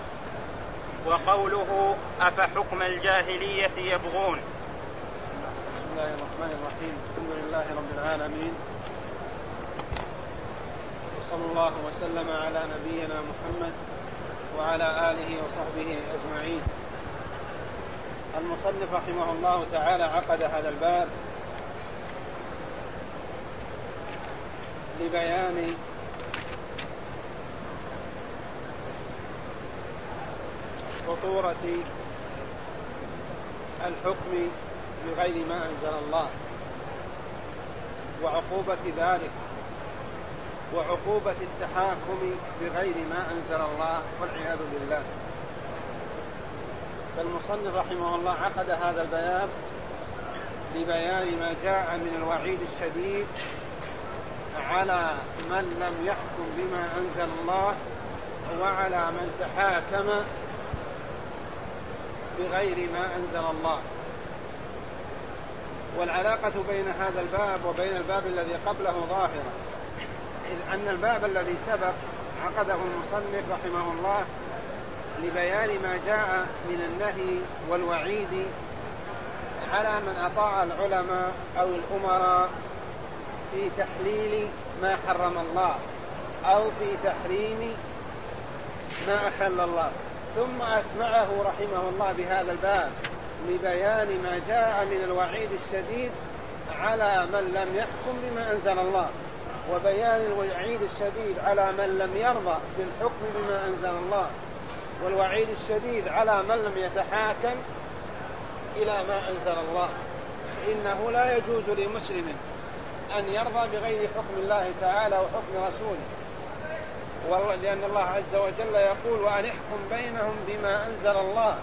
وقوله: أفحكم الجاهلية يبغون. بسم الله الرحمن الرحيم. الحمد لله رب العالمين، وصلى الله وسلم على نبينا محمد وعلى آله وصحبه أجمعين. المصنف رحمه الله تعالى عقد هذا الباب لبيان خطورة الحكم بغير ما أنزل الله وعقوبة ذلك وعقوبة التحاكم بغير ما أنزل الله والعياذ بالله. فالمصنف رحمه الله عقد هذا البيان لبيان ما جاء من الوعيد الشديد على من لم يحكم بما أنزل الله وعلى من تحاكم بغير ما أنزل الله. والعلاقة بين هذا الباب وبين الباب الذي قبله ظاهرة، إذ أن الباب الذي سبق عقده المصنف رحمه الله لبيان ما جاء من النهي والوعيد على من أطاع العلماء أو الأمراء في تحليل ما حرم الله أو في تحريم ما أحل الله. ثم أتبعه رحمه الله بهذا الباب لبيان ما جاء من الوعيد الشديد على من لم يحكم بما أنزل الله، وبيان الوعيد الشديد على من لم يرضى بالحكم بما أنزل الله، والوعيد الشديد على من لم يتحاكم إلى ما أنزل الله. إنه لا يجوز لمسلم أن يرضى بغير حكم الله تعالى وحكم رسوله، والله لأن الله عز وجل يقول: وأن احكم بينهم بما أنزل الله،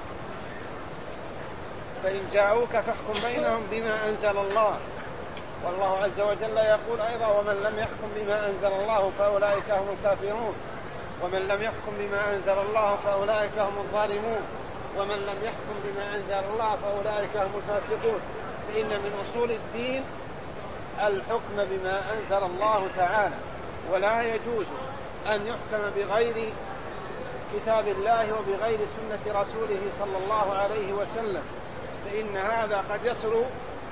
فإن جاءوك فاحكم بينهم بما أنزل الله. والله عز وجل يقول أيضا: ومن لم يحكم بما أنزل الله فأولئك هم الكافرون، ومن لم يحكم بما أنزل الله فأولئك هم الظالمون، ومن لم يحكم بما أنزل الله فأولئك هم الفاسقون. فإن من أصول الدين الحكم بما أنزل الله تعالى، ولا يجوز أن يحكم بغير كتاب الله وبغير سنة رسوله صلى الله عليه وسلم، فإن هذا قد يصل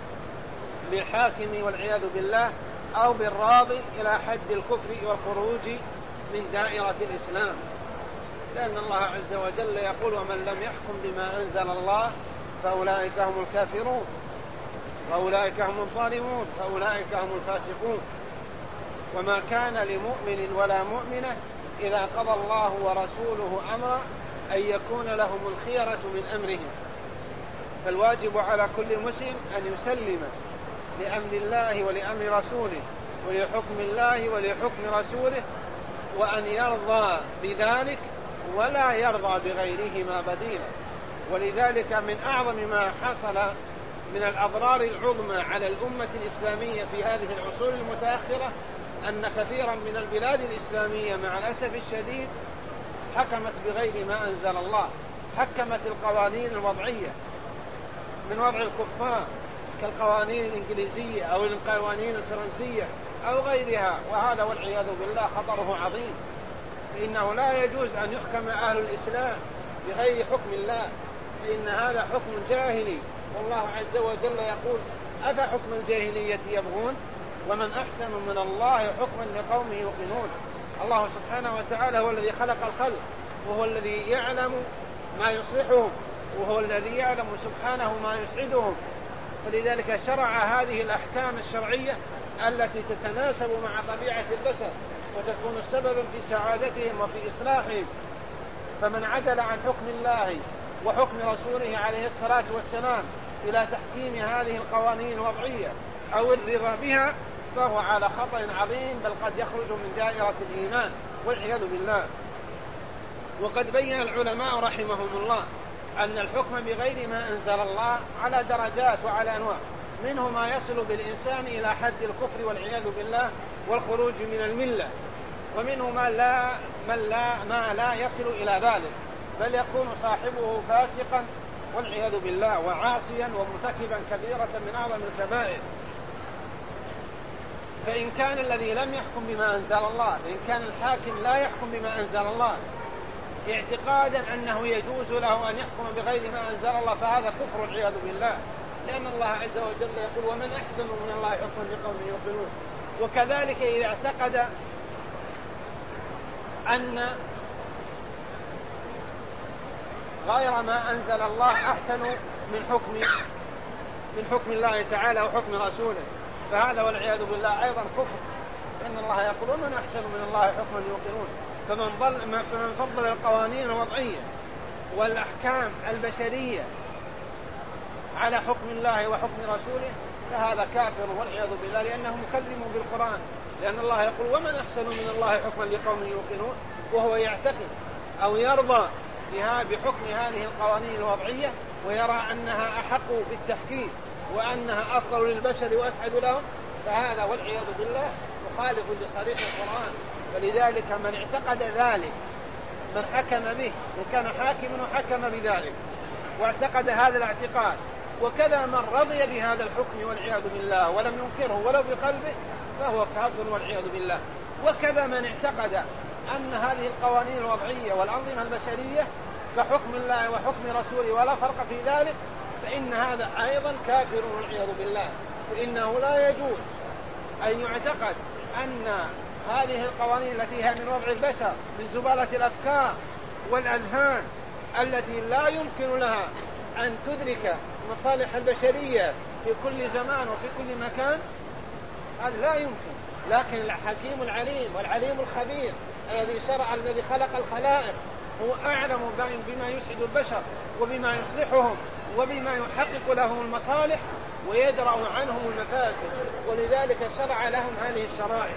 بالحاكم والعياذ بالله أو بالراضي إلى حد الكفر والخروج من دائرة الإسلام، لأن الله عز وجل يقول: ومن لم يحكم بما أنزل الله فأولئك هم الكافرون، وأولئك هم الظالمون، فأولئك هم الفاسقون. وما كان لمؤمن ولا مؤمنة إذا قضى الله ورسوله أمرا أن يكون لهم الخيرة من أمرهم. فالواجب على كل مسلم أن يسلم لأمر الله ولأمر رسوله ولحكم الله ولحكم رسوله، وأن يرضى بذلك ولا يرضى بغيرهما بديلا. ولذلك من أعظم ما حصل من الأضرار العظمى على الأمة الإسلامية في هذه العصور المتأخرة أن كثيرا من البلاد الإسلامية مع الأسف الشديد حكمت بغير ما أنزل الله، حكمت القوانين الوضعية من وضع الكفار كالقوانين الإنجليزية أو القوانين الفرنسية أو غيرها، وهذا والعياذ بالله خطره عظيم. فإنه لا يجوز أن يحكم أهل الإسلام بغير حكم الله، فإن هذا حكم جاهلي، والله عز وجل يقول: أفحكم الجاهلية يبغون ومن أحسن من الله حكما لقوم يوقنون. الله سبحانه وتعالى هو الذي خلق الخلق، وهو الذي يعلم ما يصلحهم، وهو الذي يعلم سبحانه ما يسعدهم. فلذلك شرع هذه الأحكام الشرعية التي تتناسب مع طبيعة البشر وتكون سببا في سعادتهم وفي إصلاحهم. فمن عدل عن حكم الله وحكم رسوله عليه الصلاة والسلام إلى تحكيم هذه القوانين الوضعية أو الرضا بها فهو على خطأ عظيم، بل قد يخرج من دائرة الإيمان والعياذ بالله. وقد بين العلماء رحمهم الله أن الحكم بغير ما أنزل الله على درجات وعلى أنواع، منه ما يصل بالإنسان إلى حد الكفر والعياذ بالله والخروج من الملة، ومنه ما لا, من لا, ما لا يصل إلى ذلك بل يكون صاحبه فاسقا والعياذ بالله وعاصيا ومرتكبا كبيرة من أعظم الكبائر. فإن كان الذي لم يحكم بما أنزل الله، فإن كان الحاكم لا يحكم بما أنزل الله اعتقادا أنه يجوز له أن يحكم بغير ما أنزل الله، فهذا كفر والعياذ بالله، لأن الله عز وجل يقول ومن أحسن من الله حكما لقوم يوقنون. وكذلك إذا اعتقد أن غير ما أنزل الله أحسن من حكم من حكم الله تعالى وحكم رسوله، فهذا والعياذ بالله أيضا كفر، لأن الله يقول ومن أحسن من الله حكما يوقنون. فمن, فمن فضل القوانين الوضعية والأحكام البشرية على حكم الله وحكم رسوله فهذا كافر والعياذ بالله، لأنه مكذب بالقرآن، لأن الله يقول ومن أحسن من الله حكما لقوم يوقنون، وهو يعتقد أو يرضى بها بحكم هذه القوانين الوضعية ويرى أنها أحق بالتحكيم وأنها أفضل للبشر وأسعد لهم، فهذا والعياذ بالله مخالف لصريح القرآن. فلذلك من اعتقد ذلك من حكم به وكان حاكما وحكم بذلك واعتقد هذا الاعتقاد، وكذا من رضي بهذا الحكم والعياذ بالله ولم ينكره ولو بقلبه فهو كافر والعياذ بالله. وكذا من اعتقد أن هذه القوانين الوضعية والأنظمة البشرية كحكم الله وحكم رسوله ولا فرق في ذلك، فإن هذا أيضا كافر والعياذ بالله. فإنه لا يجوز أن يعتقد أن هذه القوانين التي هي من وضع البشر من زبالة الأفكار والأذهان التي لا يمكن لها أن تدرك مصالح البشرية في كل زمان وفي كل مكان، هذا لا يمكن. لكن الحكيم العليم والعليم الخبير الذي شرع الذي خلق الخلائق هو أعلم بما يسعد البشر وبما يصلحهم وبما يحقق لهم المصالح ويدرأ عنهم المفاسد، ولذلك شرع لهم هذه الشرائع.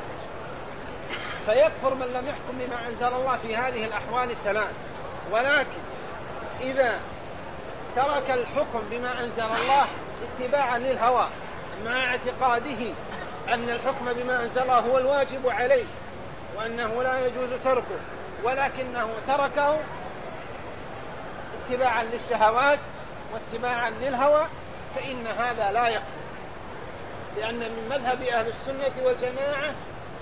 فيكفر من لم يحكم بما أنزل الله في هذه الأحوال الثلاث. ولكن إذا ترك الحكم بما أنزل الله اتباعا للهوى مع اعتقاده أن الحكم بما أنزل الله هو الواجب عليه وأنه لا يجوز تركه، ولكنه تركه اتباعا للشهوات واتباعا للهوى، فإن هذا لا يكفر، لأن من مذهب أهل السنة والجماعة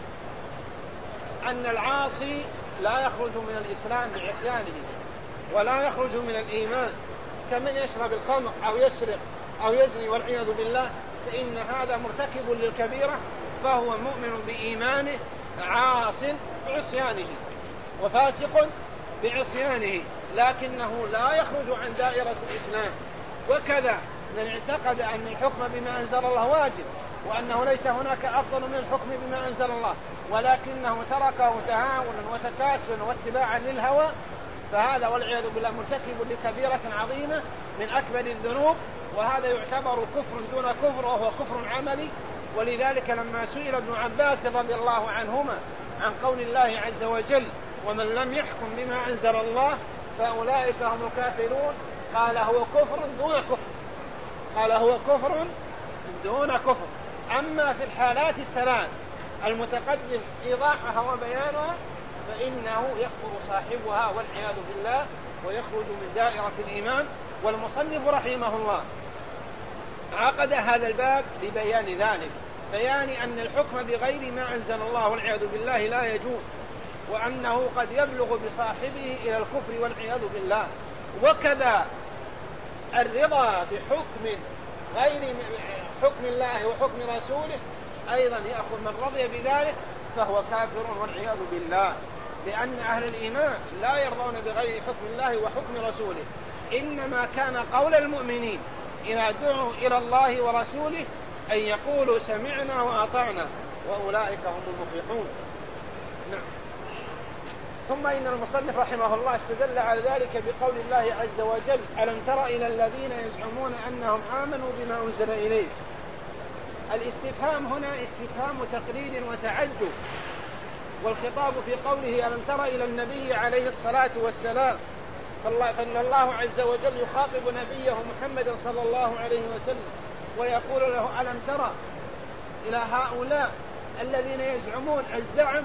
أن العاصي لا يخرج من الإسلام بعصيانه ولا يخرج من الإيمان، كمن يشرب الخمر أو يسرق أو يزني والعياذ بالله، فإن هذا مرتكب للكبيرة فهو مؤمن بإيمانه عاص بعصيانه وفاسق بعصيانه، لكنه لا يخرج عن دائرة الإسلام. وكذا من اعتقد أن الحكم بما أنزل الله واجب وأنه ليس هناك أفضل من الحكم بما أنزل الله، ولكنه تركه تهاونا وتكاسلا واتباعا للهوى، فهذا والعياذ بالله مرتكب لكبيرة عظيمة من أكبر الذنوب، وهذا يعتبر كفر دون كفر وهو كفر عملي. ولذلك لما سئل ابن عباس رضي الله عنهما عن قول الله عز وجل ومن لم يحكم بما أنزل الله فأولئك هم الكافرون، قال هو كفر دون كفر قال هو كفر دون كفر. أما في الحالات الثلاث المتقدم إيضاحها وبيانها فإنه يكفر صاحبها والعياذ بالله ويخرج من دائرة الإيمان. والمصنف رحمه الله عقد هذا الباب لبيان ذلك، بيان أن الحكم بغير ما أنزل الله والعياذ بالله لا يجوز، وأنه قد يبلغ بصاحبه إلى الكفر والعياذ بالله. وكذا الرضا بحكم غير حكم الله وحكم رسوله أيضا يأخذ من رضي بذلك فهو كافر والعياذ بالله، لأن أهل الإيمان لا يرضون بغير حكم الله وحكم رسوله، إنما كان قول المؤمنين إذا دعوا إلى الله ورسوله أن يقولوا سمعنا وأطعنا وأولئك هم المفلحون. نعم. ثم إن المصنف رحمه الله استدل على ذلك بقول الله عز وجل ألم تر إلى الذين يزعمون أنهم آمنوا بما أنزل إليك. الاستفهام هنا استفهام تقرير وتعجب، والخطاب في قوله ألم تر إلى النبي عليه الصلاة والسلام، فإن الله عز وجل يخاطب نبيه محمد صلى الله عليه وسلم ويقول له ألم تر إلى هؤلاء الذين يزعمون. الزعم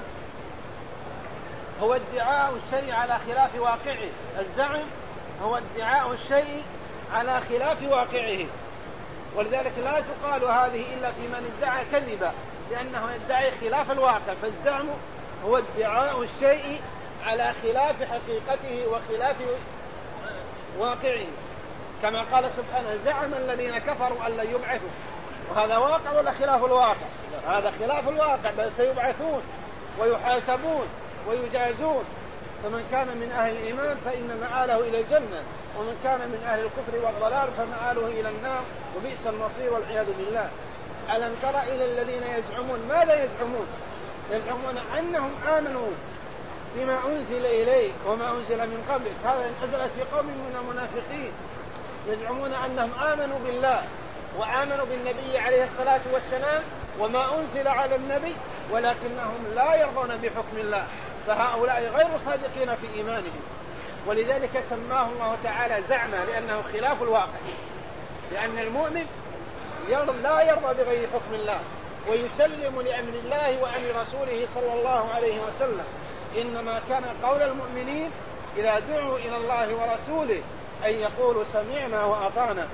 هو ادعاء الشيء على خلاف واقعه، الزعم هو ادعاء الشيء على خلاف واقعه، ولذلك لا تقال هذه إلا في من ادعى كذبا لأنه يدعي خلاف الواقع. فالزعم هو ادعاء الشيء على خلاف حقيقته وخلاف واقعه، كما قال سبحانه زعم الذين كفروا أن لن يبعثوا، وهذا واقع ولا خلاف الواقع؟ هذا خلاف الواقع، بل سيبعثون ويحاسبون ويجازون. فمن كان من أهل الإيمان فإن مآله إلى الجنة، ومن كان من أهل الكفر والضلال فمآله إلى النار وبئس المصير والعياذ بالله. ألم تر إلى الذين يزعمون. ماذا يزعمون؟ يزعمون أنهم آمنوا بما أنزل إليك وما أنزل من قبلك. هذا نزل في قوم من المنافقين، يزعمون أنهم آمنوا بالله وآمنوا بالنبي عليه الصلاة والسلام وما أنزل على النبي، ولكنهم لا يرضون بحكم الله، فهؤلاء غير صادقين في إيمانهم. ولذلك سماه الله تعالى زعما لأنه خلاف الواقع، لأن المؤمن لا يرضى بغير حكم الله ويسلم لأمر الله وأمر رسوله صلى الله عليه وسلم. إنما كان قول المؤمنين إذا دعوا إلى الله ورسوله أن يقولوا سمعنا وأطعنا.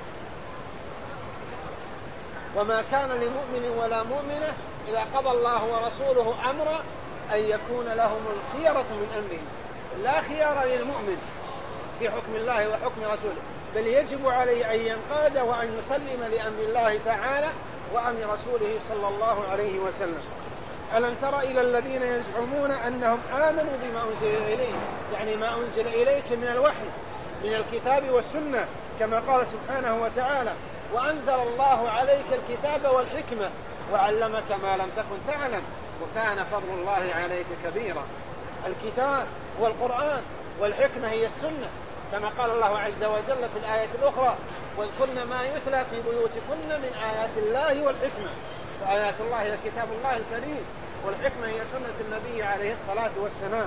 وما كان لمؤمن ولا مؤمنة إذا قضى الله ورسوله أمرا أن يكون لهم الخيرة من أمرهم. لا خيار للمؤمن في حكم الله وحكم رسوله، بل يجب عليه أن ينقاد وأن يسلم لأمر الله تعالى وأمر رسوله صلى الله عليه وسلم. ألم تر إلى الذين يزعمون أنهم آمنوا بما أنزل إليه، يعني ما أنزل إليك من الوحي من الكتاب والسنة، كما قال سبحانه وتعالى وأنزل الله عليك الكتاب والحكمة وعلمك ما لم تكن تعلم وكان فضل الله عليك كبيرا. الكتاب هو القرآن، والحكمة هي السنة، كما قال الله عز وجل في الآية الأخرى واذكرن ما يتلى في بيوتكن من آيات الله والحكمة. فآيات الله هي كتاب الله الكريم، والحكمة هي سنة النبي عليه الصلاة والسلام.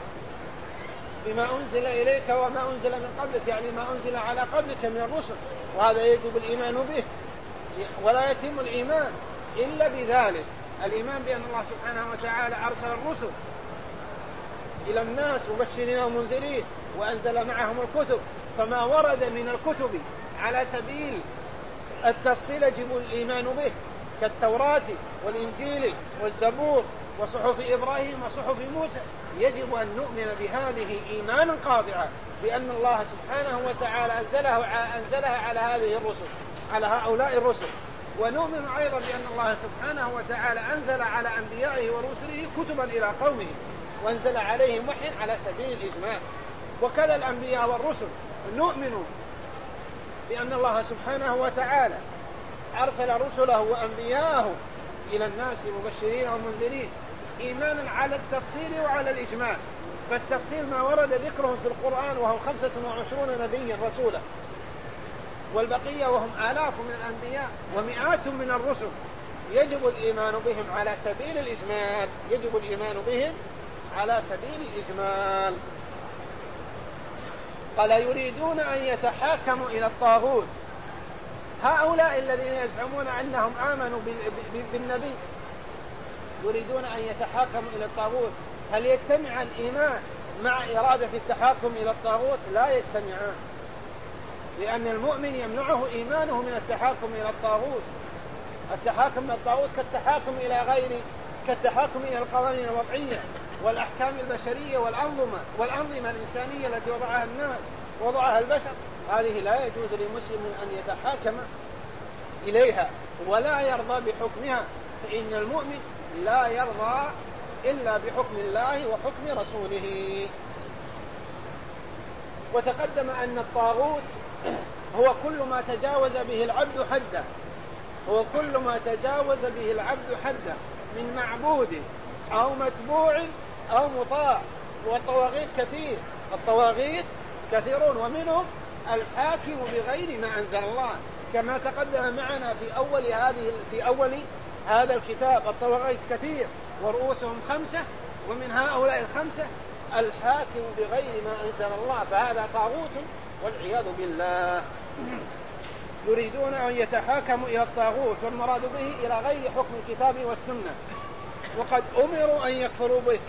بما أنزل إليك وما أنزل من قبلك، يعني ما أنزل على قبلك من الرسل، وهذا يجب الإيمان به، ولا يتم الإيمان إلا بذلك. الإيمان بأن الله سبحانه وتعالى أرسل الرسل إلى الناس مبشرين ومنذرين وأنزل معهم الكتب، فما ورد من الكتب على سبيل التفصيل يجب الإيمان به، كالتوراة والإنجيل والزبور وصحف إبراهيم وصحف موسى. يجب أن نؤمن بهذه إيمانا قاطعا بأن الله سبحانه وتعالى أنزله أنزلها على هذه الرسل، على هؤلاء الرسل. ونؤمن أيضا بأن الله سبحانه وتعالى أنزل على أنبيائه ورسله كتبا إلى قومه وأنزل عليهم وحيا على سبيل الإجمال. وكذا الأنبياء والرسل نؤمن بأن الله سبحانه وتعالى أرسل رسله وأنبياءه إلى الناس مبشرين ومنذرين إيمانا على التفصيل وعلى الإجمال. فالتفصيل ما ورد ذكرهم في القرآن وهم خمسة وعشرون نبيا رسولا، والبقية وهم آلاف من الأنبياء ومئات من الرسل يجب الإيمان بهم على سبيل الإجمال، يجب الإيمان بهم على سبيل الإجمال. قال يريدون أن يتحاكموا إلى الطاغوت. هؤلاء الذين يزعمون أنهم آمنوا بالنبي يريدون أن يتحاكموا إلى الطاغوت. هل يجتمع الإيمان مع إرادة التحاكم إلى الطاغوت؟ لا يجتمعان، لأن المؤمن يمنعه إيمانه من التحاكم إلى الطاغوت. التحاكم إلى الطاغوت كالتحاكم إلى غير كالتحاكم إلى القوانين الوضعية والأحكام البشرية والأنظمة والأنظمة الإنسانية التي وضعها الناس وضعها البشر. هذه لا يجوز لمسلم أن يتحاكم إليها ولا يرضى بحكمها، فإن المؤمن لا يرضى إلا بحكم الله وحكم رسوله. وتقدم أن الطاغوت هو كل ما تجاوز به العبد حده، هو كل ما تجاوز به العبد حده من معبود أو متبوع أو مطاع. والطواغيت كثير، الطواغيت كثيرون، ومنهم الحاكم بغير ما أنزل الله، كما تقدم معنا في أول هذه في أول هذا الكتاب. الطواغيت كثير ورؤوسهم خمسة ومن هؤلاء الخمسة الحاكم بغير ما أنزل الله، فهذا طاغوت والعياذ بالله. يريدون أن يتحاكموا إلى الطاغوت والمراد به إلى غير حكم الكتاب والسنة، وقد أمروا أن يكفروا به.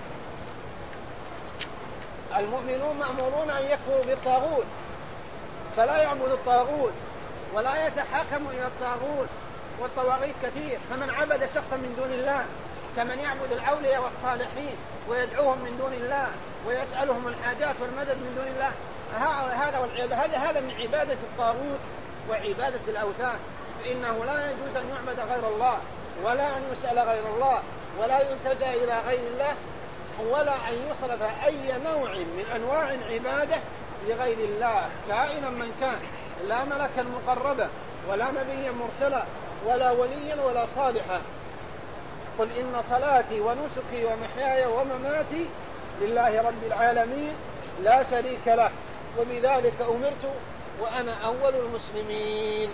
المؤمنون مأمورون أن يكفروا بالطاغوت، فلا يعبد الطاغوت ولا يتحاكم إلى الطاغوت، والطواغيت كثير، فمن عبد شخصا من دون الله كمن يعبد الأولياء والصالحين ويدعوهم من دون الله ويسألهم الحاجات والمدد من دون الله، هذا والعياذ هذا هذا من عبادة الطاغوت وعبادة الأوثان، فإنه لا يجوز أن يعبد غير الله ولا أن يسأل غير الله ولا يلتجأ إلى غير الله ولا أن يصرف أي نوع من أنواع العبادة لغير الله كائنا من كان، لا ملكا مقربا ولا نبيا مرسلا ولا وليا ولا صالحا. قل إن صلاتي ونسكي ومحياي ومماتي لله رب العالمين لا شريك له وبذلك أمرت وأنا أول المسلمين.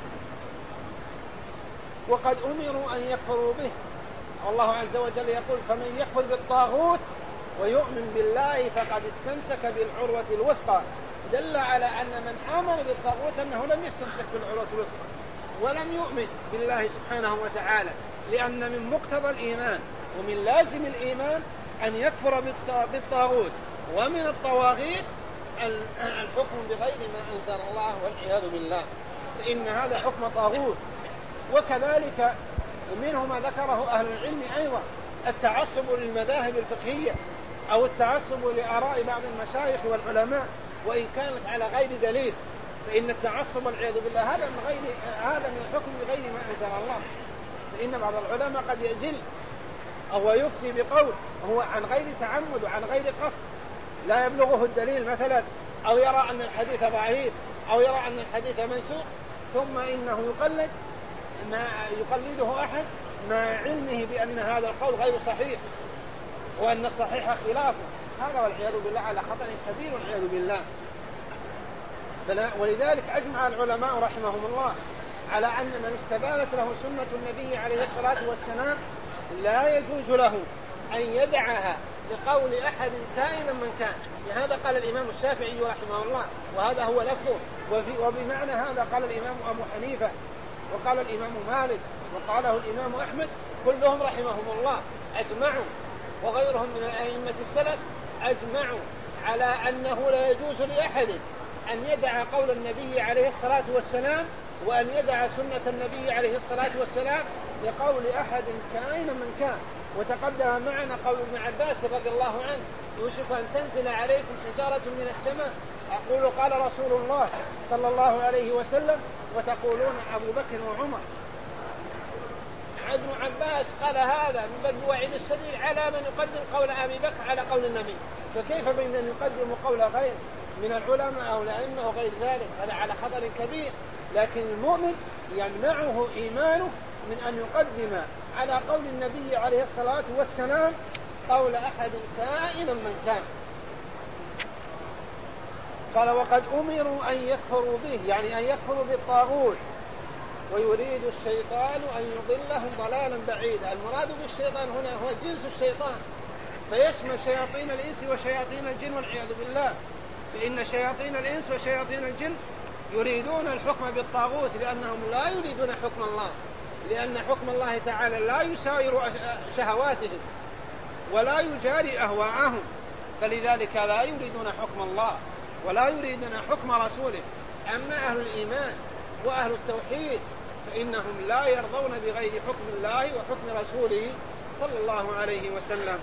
وقد أمروا أن يكفروا به، الله عز وجل يقول فمن يكفر بالطاغوت ويؤمن بالله فقد استمسك بالعروة الوثقى، دل على أن من آمن بالطاغوت أنه لم يستمسك بالعروة الوثقى ولم يؤمن بالله سبحانه وتعالى، لأن من مقتضى الإيمان ومن لازم الإيمان أن يكفر بالطاغوت ومن الطواغيت الحكم بغير ما أنزل الله والعياذ بالله، فإن هذا حكم طاغوت. وكذلك ومنه ما ذكره أهل العلم أيضا التعصب للمذاهب الفقهية أو التعصب لآراء بعض المشايخ والعلماء وإن كانت على غير دليل، فإن التعصب والعياذ بالله هذا من غير هذا من الحكم بغير ما أنزل الله، فإن بعض العلماء قد يزل أو يفتي بقول هو عن غير تعمد وعن غير قصد لا يبلغه الدليل مثلا، أو يرى أن الحديث ضعيف أو يرى أن الحديث منسوخ، ثم إنه يقلد ما يقلده أحد مع علمه بأن هذا القول غير صحيح وأن الصحيح خلافه، هذا والعياذ بالله على خطأ كبير والعياذ بالله. ولذلك أجمع العلماء رحمهم الله على أن من استبانت له سنة النبي عليه الصلاة والسلام لا يجوز له أن يدعها لقول أحد كائنا من كان، لهذا قال الإمام الشافعي رحمه الله وهذا هو لفظه، وبمعنى هذا قال الإمام أبو حنيفة وقال الإمام مالك وقاله الإمام أحمد، كلهم رحمهم الله أجمعوا وغيرهم من الأئمة السلف أجمعوا على أنه لا يجوز لأحد أن يدع قول النبي عليه الصلاة والسلام وأن يدع سنة النبي عليه الصلاة والسلام لقول أحد كائنا من كان. وتقدم معنا قول ابن عباس رضي الله عنه يوشك أن تنزل عليكم حجارة من السماء أقول قال رسول الله صلى الله عليه وسلم وتقولون أبو بكر وعمر. ابن عباس قال هذا من باب الوعيد الشديد على من يقدم قول أبي بكر على قول النبي، فكيف بين أن يقدم قول غير من العلماء أو الأئمة وغير ذلك؟ هذا على خطر كبير. لكن المؤمن يمنعه إيمانه من أن يقدم على قول النبي عليه الصلاة والسلام قول أحد كائنا من كان. قال وقد أمروا أن يكفروا به، يعني أن يكفروا بالطاغوت، ويريد الشيطان أن يضلهم ضلالا بعيدا. المراد بالشيطان هنا هو جنس الشيطان، فيشمل شياطين الإنس وشياطين الجن والعياذ بالله، فإن شياطين الإنس وشياطين الجن يريدون الحكم بالطاغوت لأنهم لا يريدون حكم الله، لأن حكم الله تعالى لا يساير شهواتهم ولا يجاري أهواءهم، فلذلك لا يريدون حكم الله ولا يريدون حكم رسوله. أما أهل الإيمان وأهل التوحيد فإنهم لا يرضون بغير حكم الله وحكم رسوله صلى الله عليه وسلم.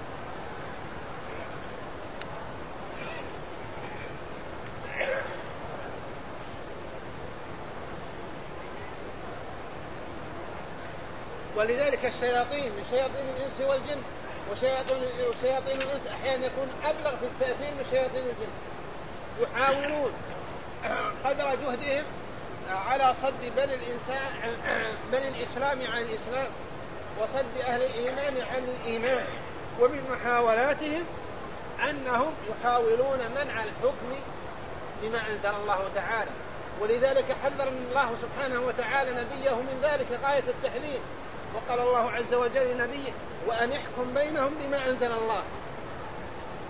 ولذلك الشياطين من شياطين الإنس والجن وشياطين الإنس أحيانا يكون أبلغ في التأثير من شياطين الجن، يحاولون قدر جهدهم على صد بني الإنسان بني الإسلام عن الإسلام وصد أهل الإيمان عن الإيمان، ومن محاولاتهم أنهم يحاولون منع الحكم بما أنزل الله تعالى. ولذلك حذر الله سبحانه وتعالى نبيه من ذلك غاية التحذير، وقال الله عز وجل لنبيه وأن يحكم بينهم بما أنزل الله،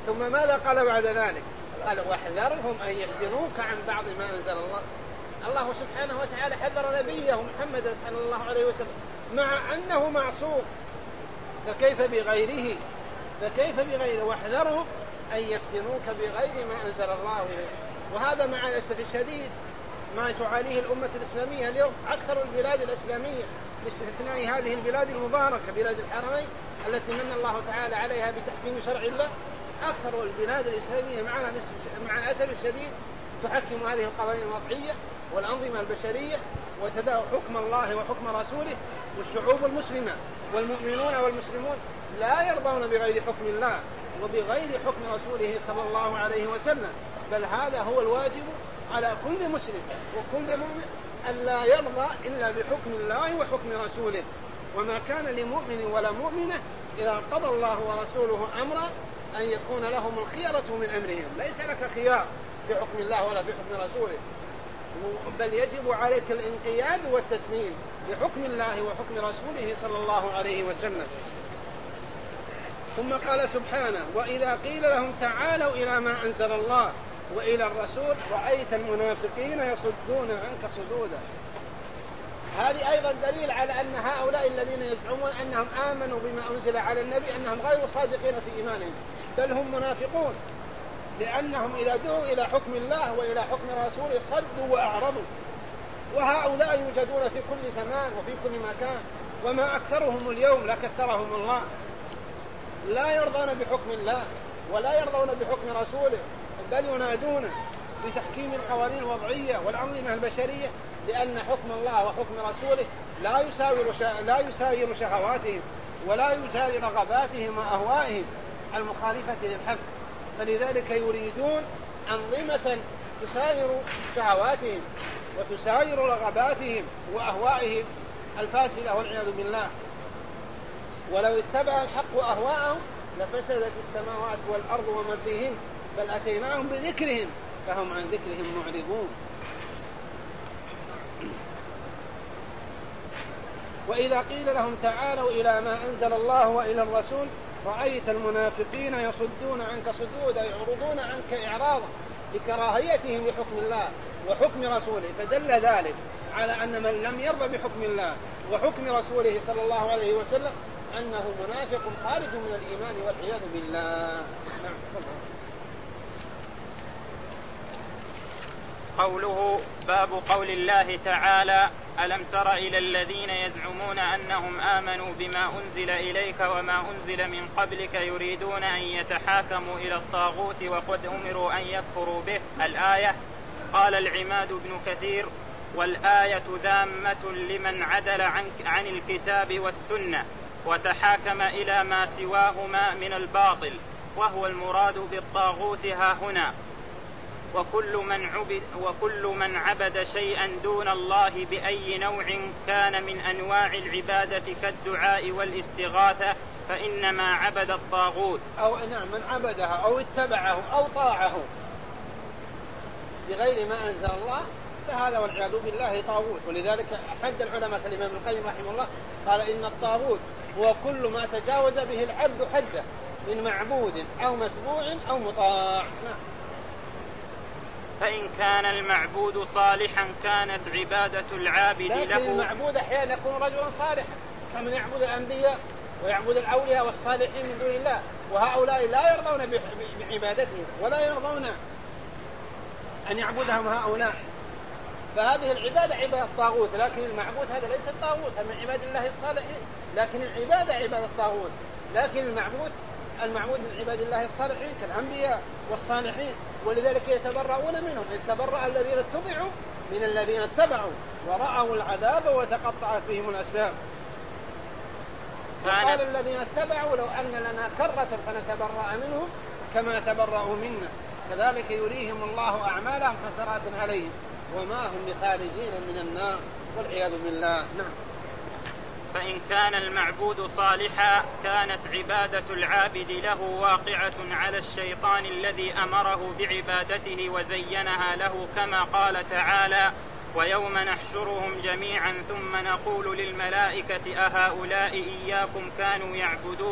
ثم ماذا قال بعد ذلك؟ قال واحذرهم أن يفتنوك عن بعض ما أنزل الله. الله سبحانه وتعالى حذر نبيه محمد صلى الله عليه وسلم مع أنه معصوم، فكيف بغيره؟ فكيف بغيره؟ واحذرهم أن يفتنوك بغير ما أنزل الله إليه. وهذا مع الأسف الشديد ما تعانيه الأمة الإسلامية اليوم. أكثر البلاد الإسلامية باستثناء هذه البلاد المباركة بلاد الحرمين التي من الله تعالى عليها بتحكيم شرع الله، أكثر البلاد الإسلامية مع الأسف الشديد تحكم هذه القوانين الوضعية والأنظمة البشرية وتدعو حكم الله وحكم رسوله. والشعوب المسلمة والمؤمنون والمسلمون لا يرضون بغير حكم الله وبغير حكم رسوله صلى الله عليه وسلم، بل هذا هو الواجب على كل مسلم وكل مؤمن أن لا يرضى إلا بحكم الله وحكم رسوله. وما كان لمؤمن ولا مؤمنة إذا قضى الله ورسوله أمرا أن يكون لهم الخيرة من أمرهم. ليس لك خيار في حكم الله ولا في حكم رسوله، بل يجب عليك الانقياد والتسليم لحكم الله وحكم رسوله صلى الله عليه وسلم. ثم قال سبحانه وإذا قيل لهم تعالوا إلى ما أنزل الله وإلى الرسول رأيت المنافقين يصدون عنك صدودا. هذه أيضا دليل على أن هؤلاء الذين يزعمون أنهم آمنوا بما أنزل على النبي أنهم غير صادقين في إيمانهم، بل هم منافقون، لأنهم إذا دعوا إلى حكم الله وإلى حكم رسوله صدوا وأعرضوا. وهؤلاء يوجدون في كل زمان وفي كل مكان، وما أكثرهم اليوم لا كثرهم الله، لا يرضون بحكم الله ولا يرضون بحكم رسوله، بل ينادون بتحكيم القوانين الوضعية والأنظمة البشرية، لأن حكم الله وحكم رسوله لا يساير لا يساير شهواتهم ولا يساير رغباتهم وأهوائهم المخالفة للحق، فلذلك يريدون أنظمة تساير شهواتهم وتساير رغباتهم وأهوائهم الفاسدة والعياذ بالله. ولو اتبع الحق أهواءهم لفسدت السماوات والأرض ومن فيهن، بل أتيناهم بذكرهم فهم عن ذكرهم معرضون. وإذا قيل لهم تعالوا إلى ما أنزل الله وإلى الرسول رأيت المنافقين يصدون عنك صدودا، يعرضون عنك إعراضا لكراهيتهم لحكم الله وحكم رسوله. فدل ذلك على أن من لم يرضى بحكم الله وحكم رسوله صلى الله عليه وسلم أنه منافق خارج من الإيمان والعياذ بالله. نعم. قوله باب قول الله تعالى ألم تر إلى الذين يزعمون أنهم آمنوا بما أنزل إليك وما أنزل من قبلك يريدون أن يتحاكموا إلى الطاغوت وقد أمروا أن يكفروا به. الآية. قال العماد بن كثير والآية ذامة لمن عدل عن, عن الكتاب والسنة وتحاكم إلى ما سواهما من الباطل، وهو المراد بالطاغوت ها هنا وكل من عبد, وكل من عبد شيئا دون الله بأي نوع كان من أنواع العبادة كالدعاء والاستغاثة فإنما عبد الطاغوت. أو نعم من عبدها أو اتبعه أو طاعه بغير ما أنزل الله فهذا والعياذ بالله طاغوت. ولذلك حد العلماء الإمام القيم رحمه الله قال إن الطاغوت هو كل ما تجاوز به العبد حده من معبود أو متبوع أو مطاع. فإن كان المعبود صالحا كانت عبادة العابد له. لكن المعبود أحيانا يكون رجلا صالحا كمن يعبد الأنبياء ويعبد الأولياء والصالحين من دون الله، وهؤلاء لا يرضون بعبادتهم ولا يرضون أن يعبدهم هؤلاء، فهذه العبادة عبادة الطاغوت. لكن المعبود هذا ليس الطاغوت، من عباد الله الصالحين، لكن العبادة عبادة الطاغوت. لكن المعبود المعبود من عباد الله الصالحين كالأنبياء والصالحين، ولذلك يتبرؤون منهم إذ تبرأ الذين اتبعوا من الذين اتبعوا ورأوا العذاب وتقطعت بهم الأسباب. وقال الذين اتبعوا لو أن لنا كرة فنتبرأ منهم كما تبرأوا منا كذلك يريهم الله أعمالهم حسرات عليهم وما هم بخارجين من النار والعياذ بالله. نعم. فإن كان المعبود صالحا كانت عبادة العابد له واقعة على الشيطان الذي أمره بعبادته وزينها له، كما قال تعالى ويوم نحشرهم جميعا ثم نقول للملائكة أهؤلاء إياكم كانوا يعبدون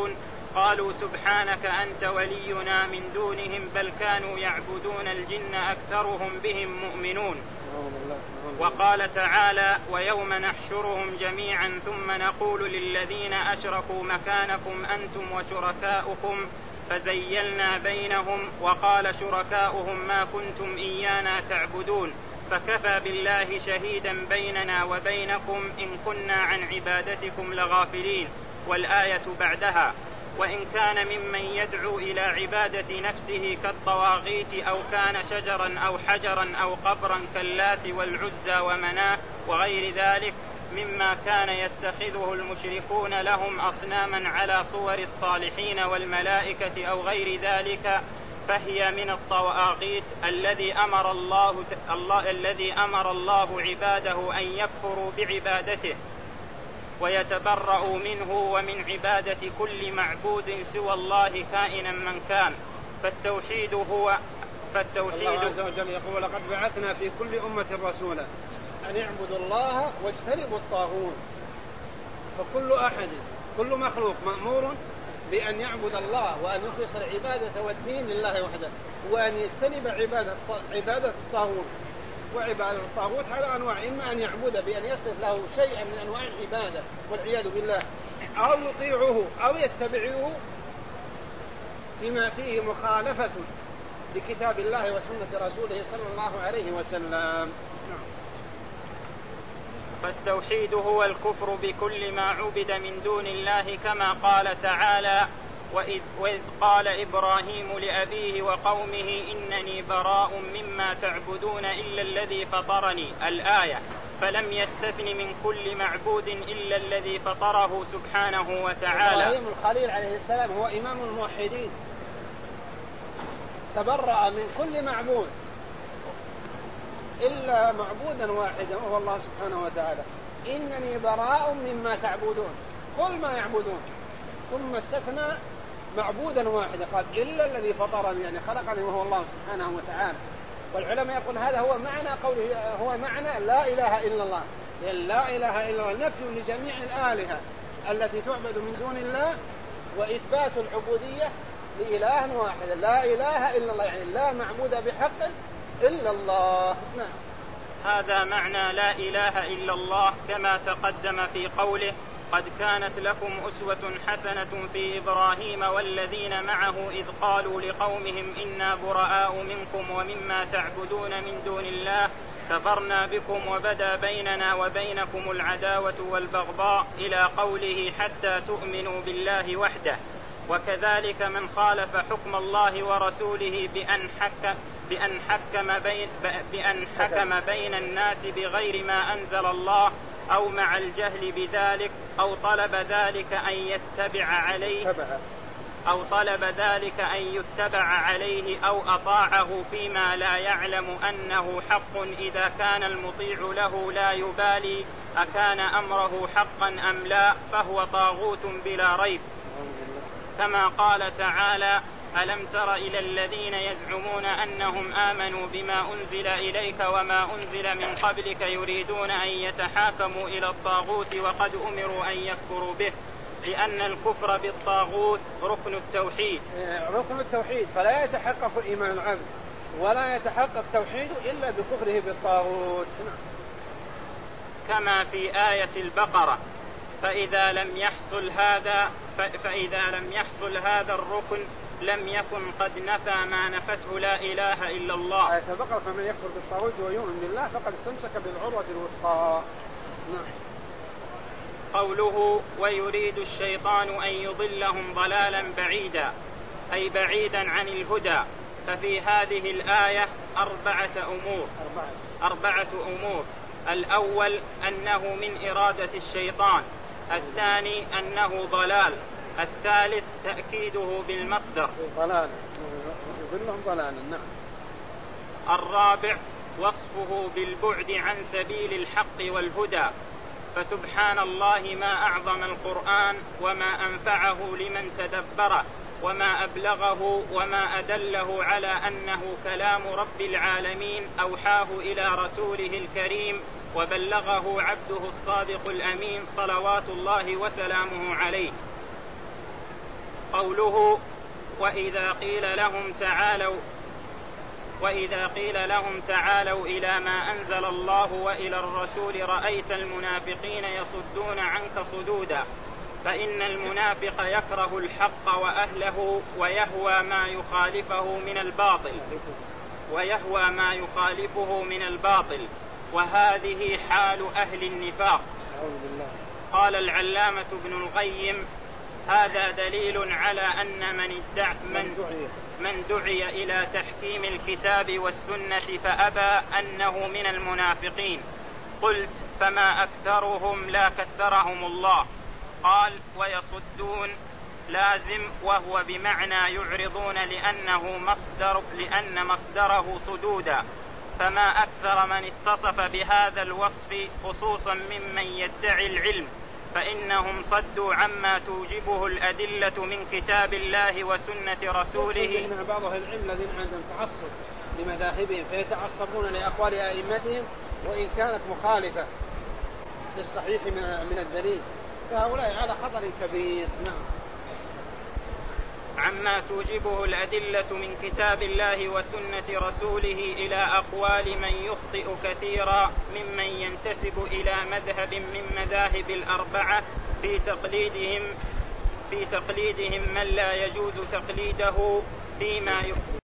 قالوا سبحانك أنت ولينا من دونهم بل كانوا يعبدون الجن أكثرهم بهم مؤمنون. وقال تعالى ويوم نحشرهم جميعا ثم نقول للذين أشركوا مكانكم أنتم وشركاؤكم فزيلنا بينهم وقال شركاؤهم ما كنتم إيانا تعبدون فكفى بالله شهيدا بيننا وبينكم إن كنا عن عبادتكم لغافلين. والآية بعدها وإن كان ممن يدعو إلى عبادة نفسه كالطواغيت أو كان شجرا أو حجرا أو قبرا كاللات والعزى ومناه وغير ذلك مما كان يتخذه المشركون لهم أصناما على صور الصالحين والملائكة أو غير ذلك فهي من الطواغيت الذي أمر الله, الله الذي أمر الله عباده أن يكفروا بعبادته ويتبرؤوا منه ومن عبادة كل معبود سوى الله كائنا من كان. فالتوحيد هو فالتوحيد الله عز وجل يقول لقد بعثنا في كل أمة رسولا أن يعبدوا الله واجتنبوا الطاغوت. فكل أحد كل مخلوق مأمور بأن يعبد الله وأن يخلص العبادة والدين لله وحده وأن يجتنب عبادة عبادة الطاغوت. وعبادة الطاغوت على أنواع إما أن يعبد بأن يصرف له شيئا من أنواع العبادة والعياذ بالله أو يطيعه أو يتبعه فيما فيه مخالفة لكتاب الله وسنة رسوله صلى الله عليه وسلم. فالتوحيد هو الكفر بكل ما عبد من دون الله كما قال تعالى وإذ, وإذ قال إبراهيم لأبيه وقومه إنني براء مما تعبدون إلا الذي فطرني الآية. فلم يستثن من كل معبود إلا الذي فطره سبحانه وتعالى. إبراهيم الخليل عليه السلام هو إمام الموحدين تبرأ من كل معبود إلا معبودا واحدا وهو الله سبحانه وتعالى. إنني براء مما تعبدون كل ما يعبدون ثم استثنى معبودا واحدا قال إلا الذي فطرني يعني خلقني وهو الله سبحانه وتعالى. والعلماء يقول هذا هو معنى قوله هو معنى لا إله إلا الله. يعني لا إله إلا الله نفي لجميع الآلهة التي تعبد من دون الله وإثبات العبودية لإله واحد لا إله إلا الله يعني لا معبود بحق إلا الله. نعم. هذا معنى لا إله إلا الله كما تقدم في قوله قد كانت لكم أسوة حسنة في إبراهيم والذين معه إذ قالوا لقومهم إنا براء منكم ومما تعبدون من دون الله كفرنا بكم وبدا بيننا وبينكم العداوة والبغضاء إلى قوله حتى تؤمنوا بالله وحده. وكذلك من خالف حكم الله ورسوله بأن حك بأن حكم بين بأن حكم بين الناس بغير ما أنزل الله أو مع الجهل بذلك أو طلب ذلك أن يتبع عليه أو طلب ذلك أن يتبع عليه أو أطاعه فيما لا يعلم أنه حق إذا كان المطيع له لا يبالي أكان أمره حقا أم لا فهو طاغوت بلا ريب. كما قال تعالى ألم تر إلى الذين يزعمون أنهم آمنوا بما أنزل إليك وما أنزل من قبلك يريدون أن يتحاكموا إلى الطاغوت وقد أمروا أن يكفروا به لأن الكفر بالطاغوت ركن التوحيد. ركن التوحيد فلا يتحقق إيمان العبد ولا يتحقق توحيده إلا بكفره بالطاغوت. كما في آية البقرة فإذا لم يحصل هذا فإذا لم يحصل هذا الركن لم يكن قد نفى ما نفته لا إله إلا الله. آية البقرة فمن يكفر بالطاغوت ويؤمن بالله فقد استمسك بالعروة الوثقى. نعم. قوله ويريد الشيطان أن يضلهم ضلالا بعيدا أي بعيدا عن الهدى. ففي هذه الآية أربعة أمور أربعة أمور الأول أنه من إرادة الشيطان. الثاني أنه ضلال. الثالث تأكيده بالمصدر ضلال يضلهم ضلالا. نعم. الرابع وصفه بالبعد عن سبيل الحق والهدى. فسبحان الله ما أعظم القرآن وما أنفعه لمن تدبره وما أبلغه وما أدله على أنه كلام رب العالمين أوحاه إلى رسوله الكريم وبلغه عبده الصادق الأمين صلوات الله وسلامه عليه. قوله وإذا قيل لهم تعالوا وإذا قيل لهم تعالوا إلى ما أنزل الله وإلى الرسول رأيت المنافقين يصدون عنك صدودا فإن المنافق يكره الحق وأهله ويهوى ما يخالفه من الباطل ويهوى ما يخالفه من الباطل وهذه حال أهل النفاق. قال العلامة ابن القيم هذا دليل على أن من ادعى من, من دعي إلى تحكيم الكتاب والسنة فأبى أنه من المنافقين. قلت فما أكثرهم لا كثرهم الله. قال ويصدون لازم وهو بمعنى يعرضون لأنه مصدر لأن مصدره صدودا فما أكثر من اتصف بهذا الوصف خصوصا ممن يدعي العلم فإنهم صدوا عما توجبه الأدلة من كتاب الله وسنة رسوله. من بعض أهل العلم الذين عندهم تعصب لمذاهبهم فيتعصبون لأقوال أئمتهم وإن كانت مخالفة للصحيح من الدليل فهؤلاء على خطر كبير. نعم. عما توجبه الأدلة من كتاب الله وسنة رسوله إلى أقوال من يخطئ كثيرا ممن ينتسب إلى مذهب من مذاهب الأربعة في تقليدهم في تقليدهم من لا يجوز تقليده فيما